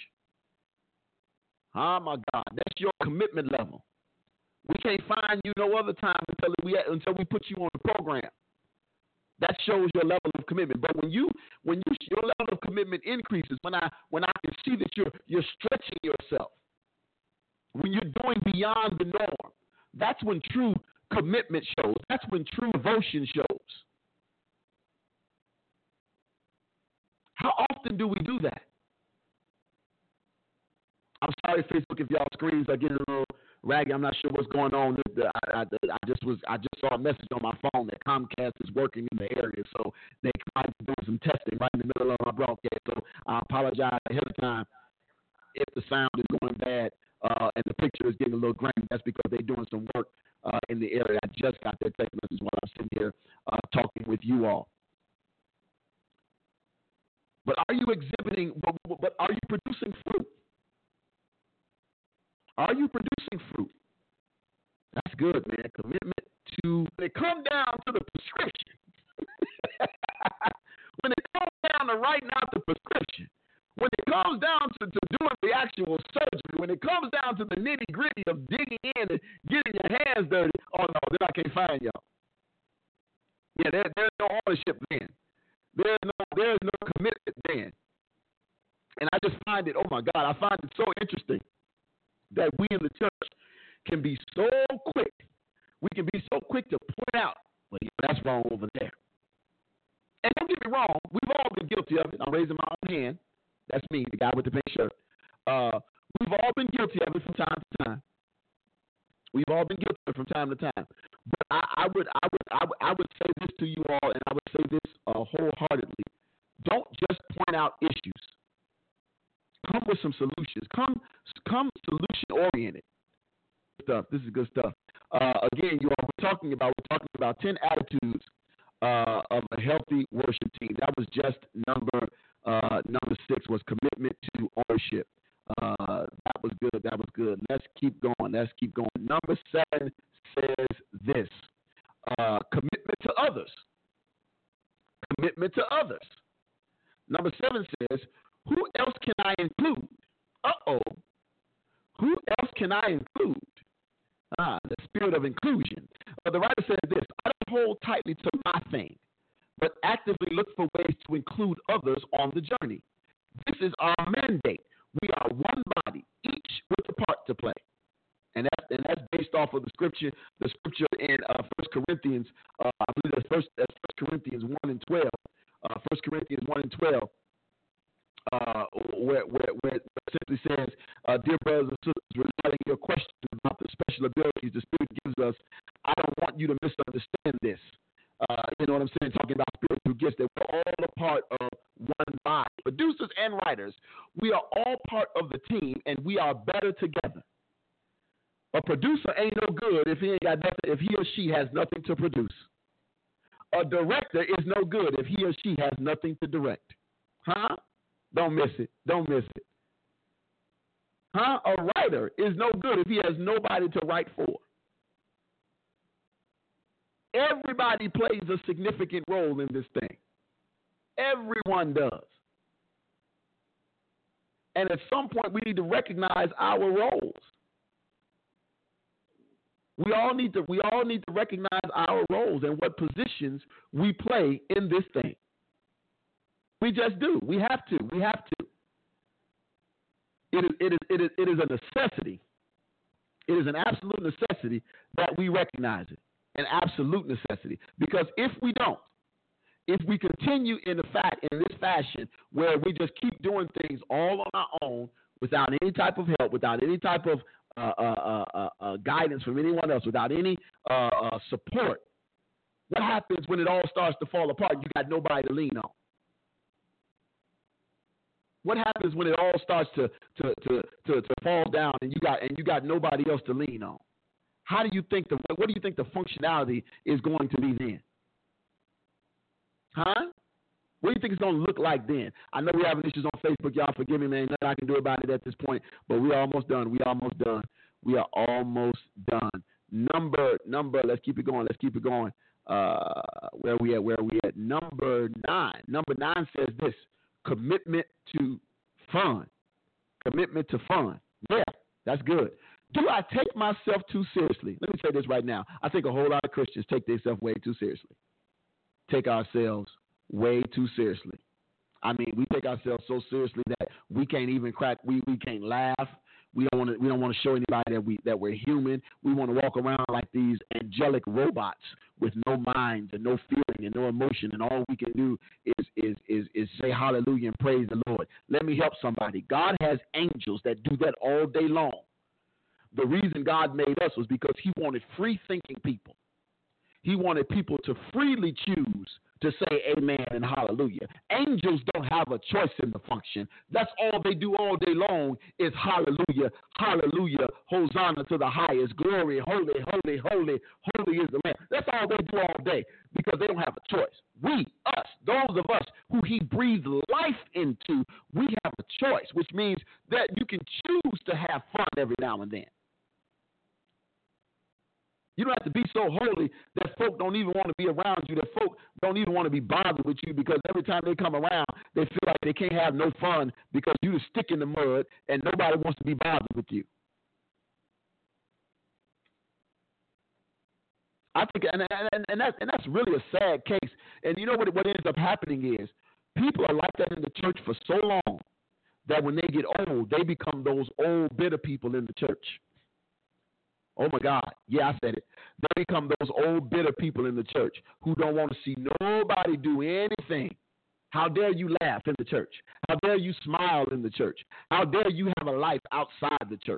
Oh my God, that's your commitment level. We can't find you no other time until we until we put you on the program. That shows your level of commitment. But when you when you your level of commitment increases, when I when I can see that you're you're stretching yourself, when you're doing beyond the norm, that's when true commitment shows. That's when true devotion shows. How often do we do that? sorry, Facebook, if y'all screens are getting a little raggy. I'm not sure what's going on. I, I, I just was I just saw a message on my phone that Comcast is working in the area, so they might be doing some testing right in the middle of my broadcast. So I apologize ahead of time if the sound is going bad uh, and the picture is getting a little grainy. That's because they're doing some work uh, in the area. I just got their text message while I'm sitting here uh, talking with you all. But are you exhibiting? But, but are you producing fruit? Are you producing fruit? That's good, man. Commitment to, when it comes down to the prescription, when it comes down to writing out the prescription, when it comes down to, to doing the actual surgery, when it comes down to the nitty gritty of digging in and getting your hands dirty, oh no, then I can't find y'all. Yeah, there, there's no ownership then. There's no, there's no commitment then. And I just find it, oh my God, I find it so interesting that we in the church can be so quick. We can be so quick to point out, well, yeah, that's wrong over there. And don't get me wrong, we've all been guilty of it. I'm raising my own hand. That's me, the guy with the pink shirt. Uh, we've all been guilty of it from time to time. We've all been guilty of it from time to time. But I, I would, I would, I would, I would say this to you all, and I would say this uh, wholeheartedly: don't just point out issues. Come with some solutions. Come, come solution oriented stuff. This is good stuff. Uh, again, you all we're talking about we're talking about ten attitudes uh, of a healthy worship team. That was just number uh, number six was commitment to ownership. Uh, that was good. That was good. Let's keep going. Let's keep going. Number seven says this: uh, commitment to others. Commitment to others. Number seven says, who else can I include? Uh-oh. Who else can I include? Ah, the spirit of inclusion. Uh, the writer says this: I don't hold tightly to my thing, but actively look for ways to include others on the journey. This is our mandate. We are one body, each with a part to play. And that's, and that's based off of the scripture, the scripture in uh, First Corinthians, uh, I believe that's First, that's First Corinthians one and twelve. Uh, First Corinthians one and twelve. Uh, where, where, where it simply says, uh, dear brothers and sisters, regarding your questions about the special abilities the Spirit gives us, I don't want you to misunderstand this. Uh, you know what I'm saying? Talking about spiritual gifts, that we're all a part of one body. Producers and writers, we are all part of the team, and we are better together. A producer ain't no good if he ain't got nothing, if he or she has nothing to produce. A director is no good if he or she has nothing to direct. Huh? Don't miss it. Don't miss it. Huh? A writer is no good if he has nobody to write for. Everybody plays a significant role in this thing. Everyone does. And at some point, we need to recognize our roles. We all need to. We all need to recognize our roles and what positions we play in this thing. We just do. We have to. We have to. It is, it is, it is, it is a necessity. It is an absolute necessity that we recognize it. An absolute necessity. Because if we don't, if we continue in the fact in this fashion where we just keep doing things all on our own without any type of help, without any type of uh, uh, uh, uh, guidance from anyone else, without any uh, uh, support, what happens when it all starts to fall apart? You got nobody to lean on. What happens when it all starts to, to, to, to, to fall down and you got and you got nobody else to lean on? How do you think the what do you think the functionality is going to be then? Huh? What do you think it's going to look like then? I know we're having issues on Facebook. Y'all forgive me, man. Nothing I can do about it at this point. But we're almost done. We almost done. We are almost done. Number number. Let's keep it going. Let's keep it going. Uh, where are we at? Where are we at? Number nine. Number nine says this: commitment to fun. Commitment to fun. Yeah, that's good. Do I take myself too seriously? Let me say this right now. I think a whole lot of Christians take themselves way too seriously. Take ourselves way too seriously. I mean, we take ourselves so seriously that We can't even crack. We, we can't laugh. We don't want to. We don't want to show anybody that we that we're human. We want to walk around like these angelic robots with no minds and no feeling and no emotion, and all we can do is is is is say hallelujah and praise the Lord. Let me help somebody. God has angels that do that all day long. The reason God made us was because He wanted free thinking people. He wanted people to freely choose to say amen and hallelujah. Angels don't have a choice in the function. That's all they do all day long is hallelujah, hallelujah, hosanna to the highest, glory, holy, holy, holy, holy is the Lamb. That's all they do all day because they don't have a choice. We, us, those of us who He breathed life into, we have a choice, which means that you can choose to have fun every now and then. You don't have to be so holy that folk don't even want to be around you, that folk don't even want to be bothered with you because every time they come around, they feel like they can't have no fun because you just stick in the mud and nobody wants to be bothered with you. I think, and, and, and, that, and that's really a sad case. And you know what, what ends up happening is people are like that in the church for so long that when they get old, they become those old, bitter people in the church. Oh, my God. Yeah, I said it. They become those old, bitter people in the church who don't want to see nobody do anything. How dare you laugh in the church? How dare you smile in the church? How dare you have a life outside the church?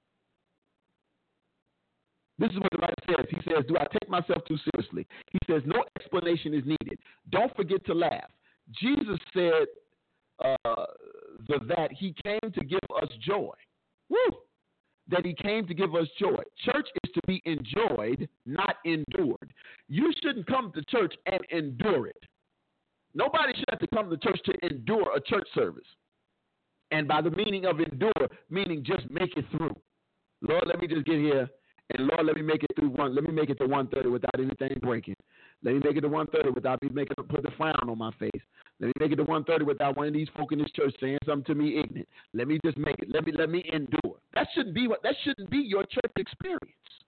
This is what the Bible says. He says, do I take myself too seriously? He says, no explanation is needed. Don't forget to laugh. Jesus said uh, that He came to give us joy. Woo! That He came to give us joy. Church is to be enjoyed, not endured. You shouldn't come to church and endure it. Nobody should have to come to church to endure a church service. And by the meaning of endure, meaning just make it through. Lord, let me just get here, and Lord, let me make it through one. Let me make it to one thirty without anything breaking. Let me make it to one thirty without me making put the frown on my face. Let me make it to one thirty without one of these folk in this church saying something to me ignorant. Let me just make it. Let me let me endure. That shouldn't be what. That shouldn't be your church experience.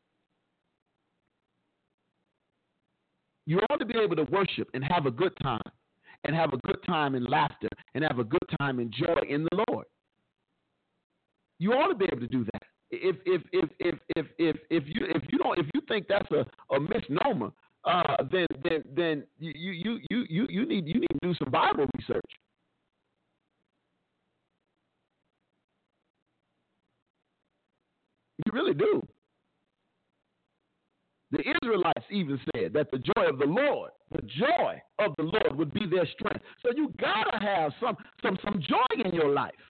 You ought to be able to worship and have a good time, and have a good time in laughter, and have a good time in joy in the Lord. You ought to be able to do that. If if if if if if if you if you don't if you think that's a, a misnomer, uh, then then then you you you you you need you need to do some Bible research. You really do. The Israelites even said that the joy of the Lord, the joy of the Lord would be their strength. So you gotta have some some some joy in your life.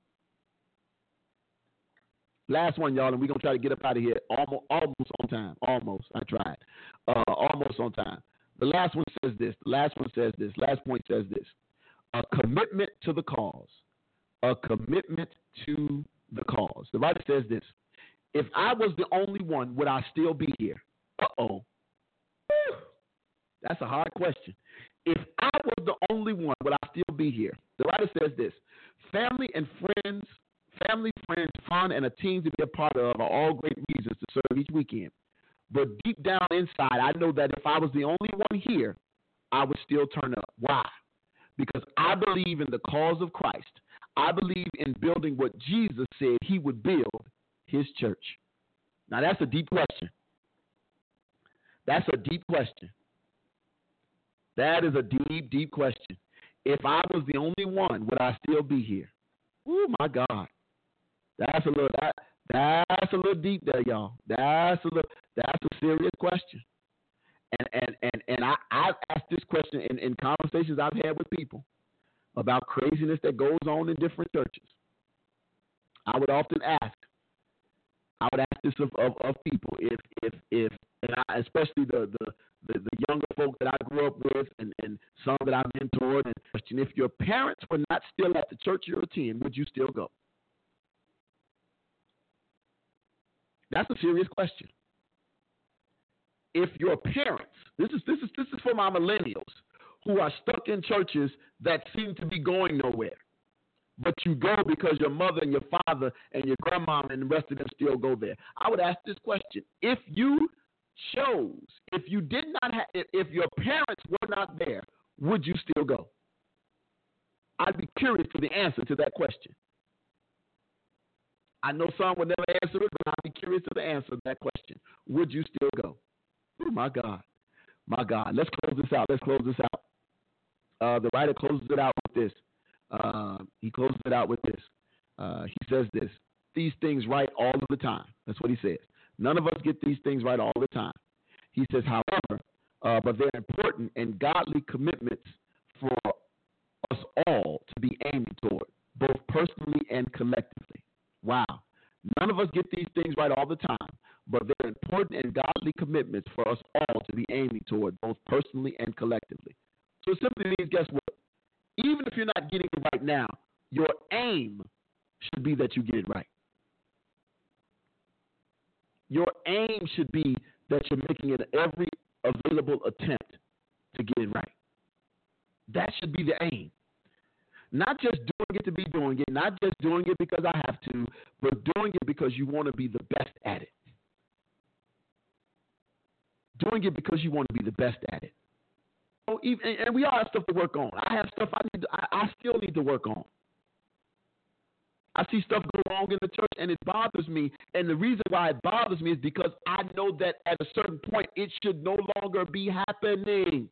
Last one, y'all, and we're going to try to get up out of here almost, almost on time. Almost. I tried. Uh, almost on time. The last one says this. The last one says this. Last point says this. A commitment to the cause. A commitment to the cause. The Bible says this. If I was the only one, would I still be here? Uh-oh. Whew. That's a hard question. If I was the only one, would I still be here? The Bible says this. Family and friends Family, friends, fun, and a team to be a part of are all great reasons to serve each weekend. But deep down inside, I know that if I was the only one here, I would still turn up. Why? Because I believe in the cause of Christ. I believe in building what Jesus said He would build, His church. Now, that's a deep question. That's a deep question. That is a deep, deep question. If I was the only one, would I still be here? Oh, my God. That's a little that, that's a little deep there, y'all. That's a little that's a serious question. And and and, and I, I've asked this question in, in conversations I've had with people about craziness that goes on in different churches. I would often ask, I would ask this of, of, of people, if if if and I, especially the, the, the, the younger folk that I grew up with and, and some that I've mentored, and question, if your parents were not still at the church you attend, would you still go? That's a serious question. If your parents, this is this is this is for my millennials who are stuck in churches that seem to be going nowhere, but you go because your mother and your father and your grandma and the rest of them still go there. I would ask this question: if you chose, if you did not have, if, if your parents were not there, would you still go? I'd be curious to the answer to that question. I know some would never answer it, but I'd be curious to the answer to that question. Would you still go? Oh, my God. My God. Let's close this out. Let's close this out. Uh, the writer closes it out with this. Uh, he closes it out with this. Uh, he says this. These things right all of the time. That's what he says. None of us get these things right all the time. He says, however, uh, but they're important and godly commitments for us all to be aiming toward, both personally and collectively. Wow. None of us get these things right all the time, but they're important and godly commitments for us all to be aiming toward, both personally and collectively. So it simply means, guess what? Even if you're not getting it right now, your aim should be that you get it right. Your aim should be that you're making it every available attempt to get it right. That should be the aim. Not just doing it to be doing it, not just doing it because I have to, but doing it because you want to be the best at it. Doing it because you want to be the best at it. So even, and we all have stuff to work on. I have stuff I need. To, I, I still need to work on. I see stuff go wrong in the church, and it bothers me. And the reason why it bothers me is because I know that at a certain point, it should no longer be happening.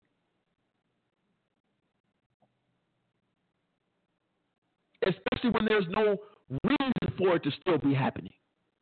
Especially when there's no reason for it to still be happening.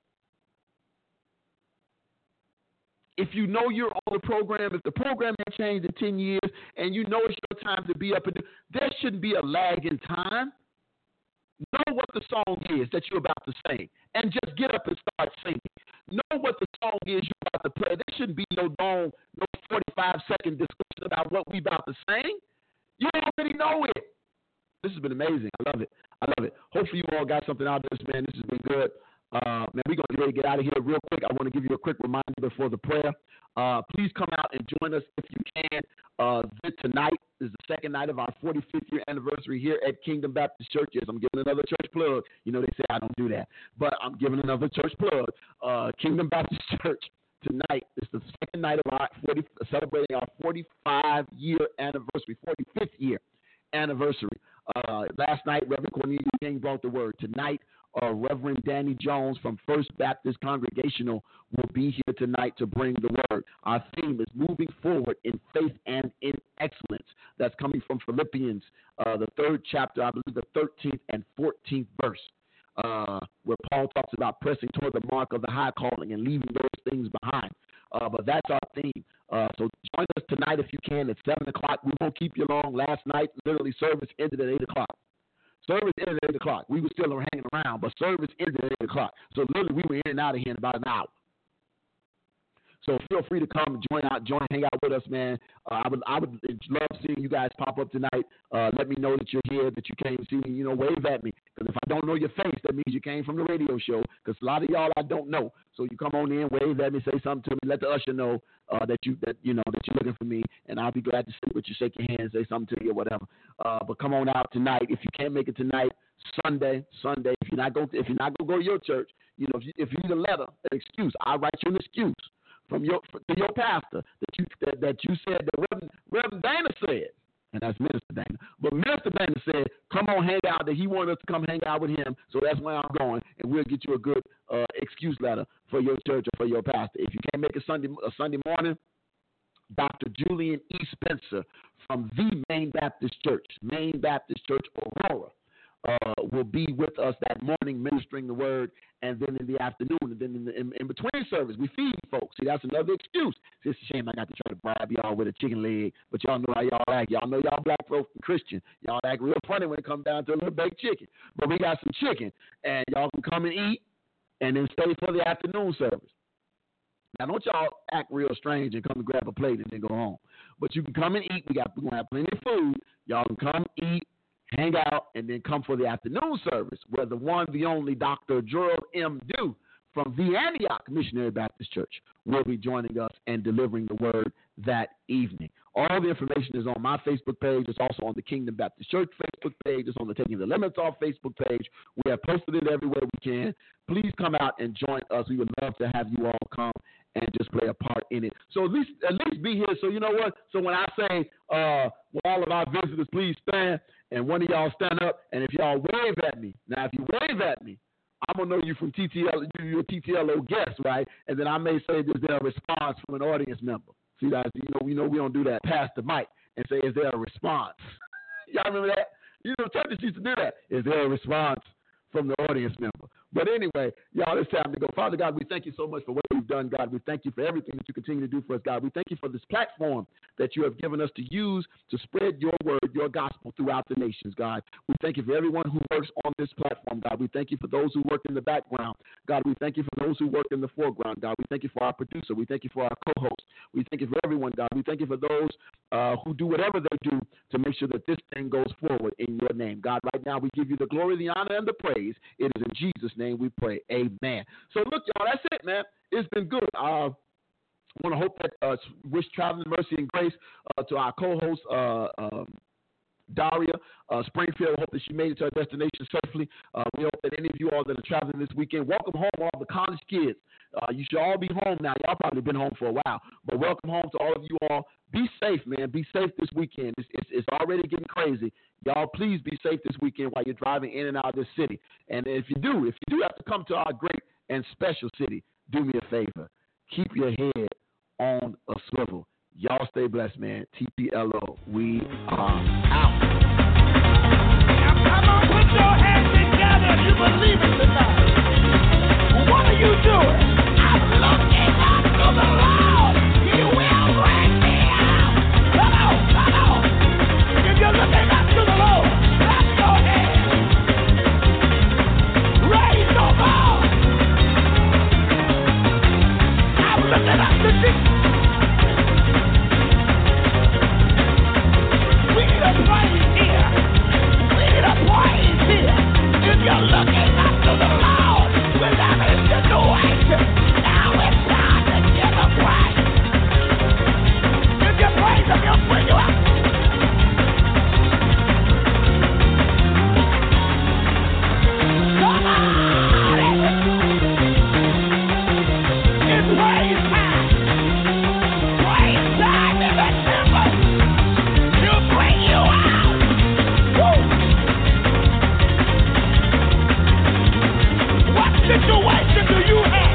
If you know you're on the program, if the program has changed in ten years, and you know it's your time to be up and do, there shouldn't be a lag in time. Know what the song is that you're about to sing, and just get up and start singing. Know what the song is you're about to play. There shouldn't be no long, no forty-five second discussion about what we about to sing. You already know it. This has been amazing. I love it. I love it. Hopefully you all got something out of this, man. This has been good. Uh, man, we're going to get ready to get out of here real quick. I want to give you a quick reminder before the prayer. Uh, please come out and join us if you can. Uh, tonight is the second night of our forty-fifth year anniversary here at Kingdom Baptist Church. Yes, I'm giving another church plug. You know, they say I don't do that, but I'm giving another church plug. Uh, Kingdom Baptist Church tonight is the second night of our forty, celebrating our forty-five year anniversary, forty-fifth year anniversary. Uh, last night, Reverend Cornelius King brought the word. Tonight, uh, Reverend Danny Jones from First Baptist Congregational will be here tonight to bring the word. Our theme is moving forward in faith and in excellence. That's coming from Philippians, uh, the third chapter, I believe the thirteenth and fourteenth verse, uh, where Paul talks about pressing toward the mark of the high calling and leaving those things behind. Uh, but that's our theme. Uh, so join us tonight if you can at seven o'clock. We won't keep you long. Last night, literally, service ended at eight o'clock. Service ended at eight o'clock. We were still hanging around, but service ended at eight o'clock. So literally, we were in and out of here in about an hour. So feel free to come and join out, join, hang out with us, man. Uh, I would, I would love seeing you guys pop up tonight. Uh, let me know that you're here, that you came to see me. You know, wave at me, because if I don't know your face, that means you came from the radio show. Because a lot of y'all I don't know. So you come on in, wave at me, say something to me, let the usher know uh, that you, that you know, that you're looking for me, and I'll be glad to sit with you, shake your hand, say something to you, or whatever. Uh, but come on out tonight. If you can't make it tonight, Sunday, Sunday. If you're not going, if you're not going to go to your church, you know, if you, if you need a letter, an excuse, I'll write you an excuse from your to your pastor that you that, that you said that Reverend, Reverend Dana said, and that's Minister Dana. But Minister Dana said, "Come on, hang out." That he wanted us to come hang out with him, so that's where I'm going, and we'll get you a good uh, excuse letter for your church or for your pastor. If you can't make a Sunday a Sunday morning, Doctor Julian E. Spencer from the Main Baptist Church, Main Baptist Church Aurora, uh, will be with us that morning ministering the word, and then in the afternoon, and then in, the, in, in between service, we feed folks. See, that's another excuse. See, it's a shame I got to try to bribe y'all with a chicken leg, but y'all know how y'all act. Y'all know y'all black folks and Christian. Y'all act real funny when it comes down to a little baked chicken. But we got some chicken, and y'all can come and eat, and then stay for the afternoon service. Now, don't y'all act real strange and come and grab a plate and then go home. But you can come and eat. We got we're gonna have plenty of food. Y'all can come eat, hang out, and then come for the afternoon service, where the one, the only Doctor Gerald M. Dew from the Antioch Missionary Baptist Church will be joining us and delivering the word that evening. All the information is on my Facebook page. It's also on the Kingdom Baptist Church Facebook page. It's on the Taking the Limits Off Facebook page. We have posted it everywhere we can. Please come out and join us. We would love to have you all come and just play a part in it. So at least at least be here. So you know what? So when I say, uh, well, all of our visitors, please stand, and one of y'all stand up, and if y'all wave at me, now if you wave at me, I'm going to know you from T T L, you're a T T L O guest, right? And then I may say, is there a response from an audience member? See, that you know, we know we don't do that. Pass the mic and say, is there a response? Y'all remember that? You know, churches used to do that. Is there a response from the audience member? But anyway, y'all, it's time to go. Father God, we thank you so much for what you've done, God. We thank you for everything that you continue to do for us, God. We thank you for this platform that you have given us to use to spread your word, your gospel throughout the nations, God. We thank you for everyone who works on this platform, God. We thank you for those who work in the background, God. We thank you for those who work in the foreground, God. We thank you for our producer. We thank you for our co-host. We thank you for everyone, God. We thank you for those uh, who do whatever they do to make sure that this thing goes forward in your name, God. Right now, we give you the glory, the honor, and the praise. It is in Jesus' name we pray. Amen. So look, y'all, that's it, man. It's been good. Uh, I want to hope that uh, wish traveling mercy and grace uh, to our co-host, uh, um, Daria uh, Springfield. Hope that she made it to her destination safely. Uh, we hope that any of you all that are traveling this weekend, welcome home, all the college kids. Uh, you should all be home now. Y'all probably been home for a while, but welcome home to all of you all. Be safe, man. Be safe this weekend. It's, it's, it's already getting crazy. Y'all, please be safe this weekend while you're driving in and out of this city. And if you do, if you do have to come to our great and special city, do me a favor. Keep your head on a swivel. Y'all stay blessed, man. T P L O, we are out. Now come on, put your hands together if you believe it tonight. What are you doing? I'm looking up to the Lord. He will bring me out. Come on, come on. If you're looking up to the Lord, clap your hands. Raise your voice. I'm looking up to Jesus. We need a praise here. We need a praise here. If you're looking up to the Lord with every situation, now it's time to give a praise. If you praise Him, He'll bring you out. Come on! It's praise time. Praise time in the temple. He'll bring you out. Woo! What situation do you have?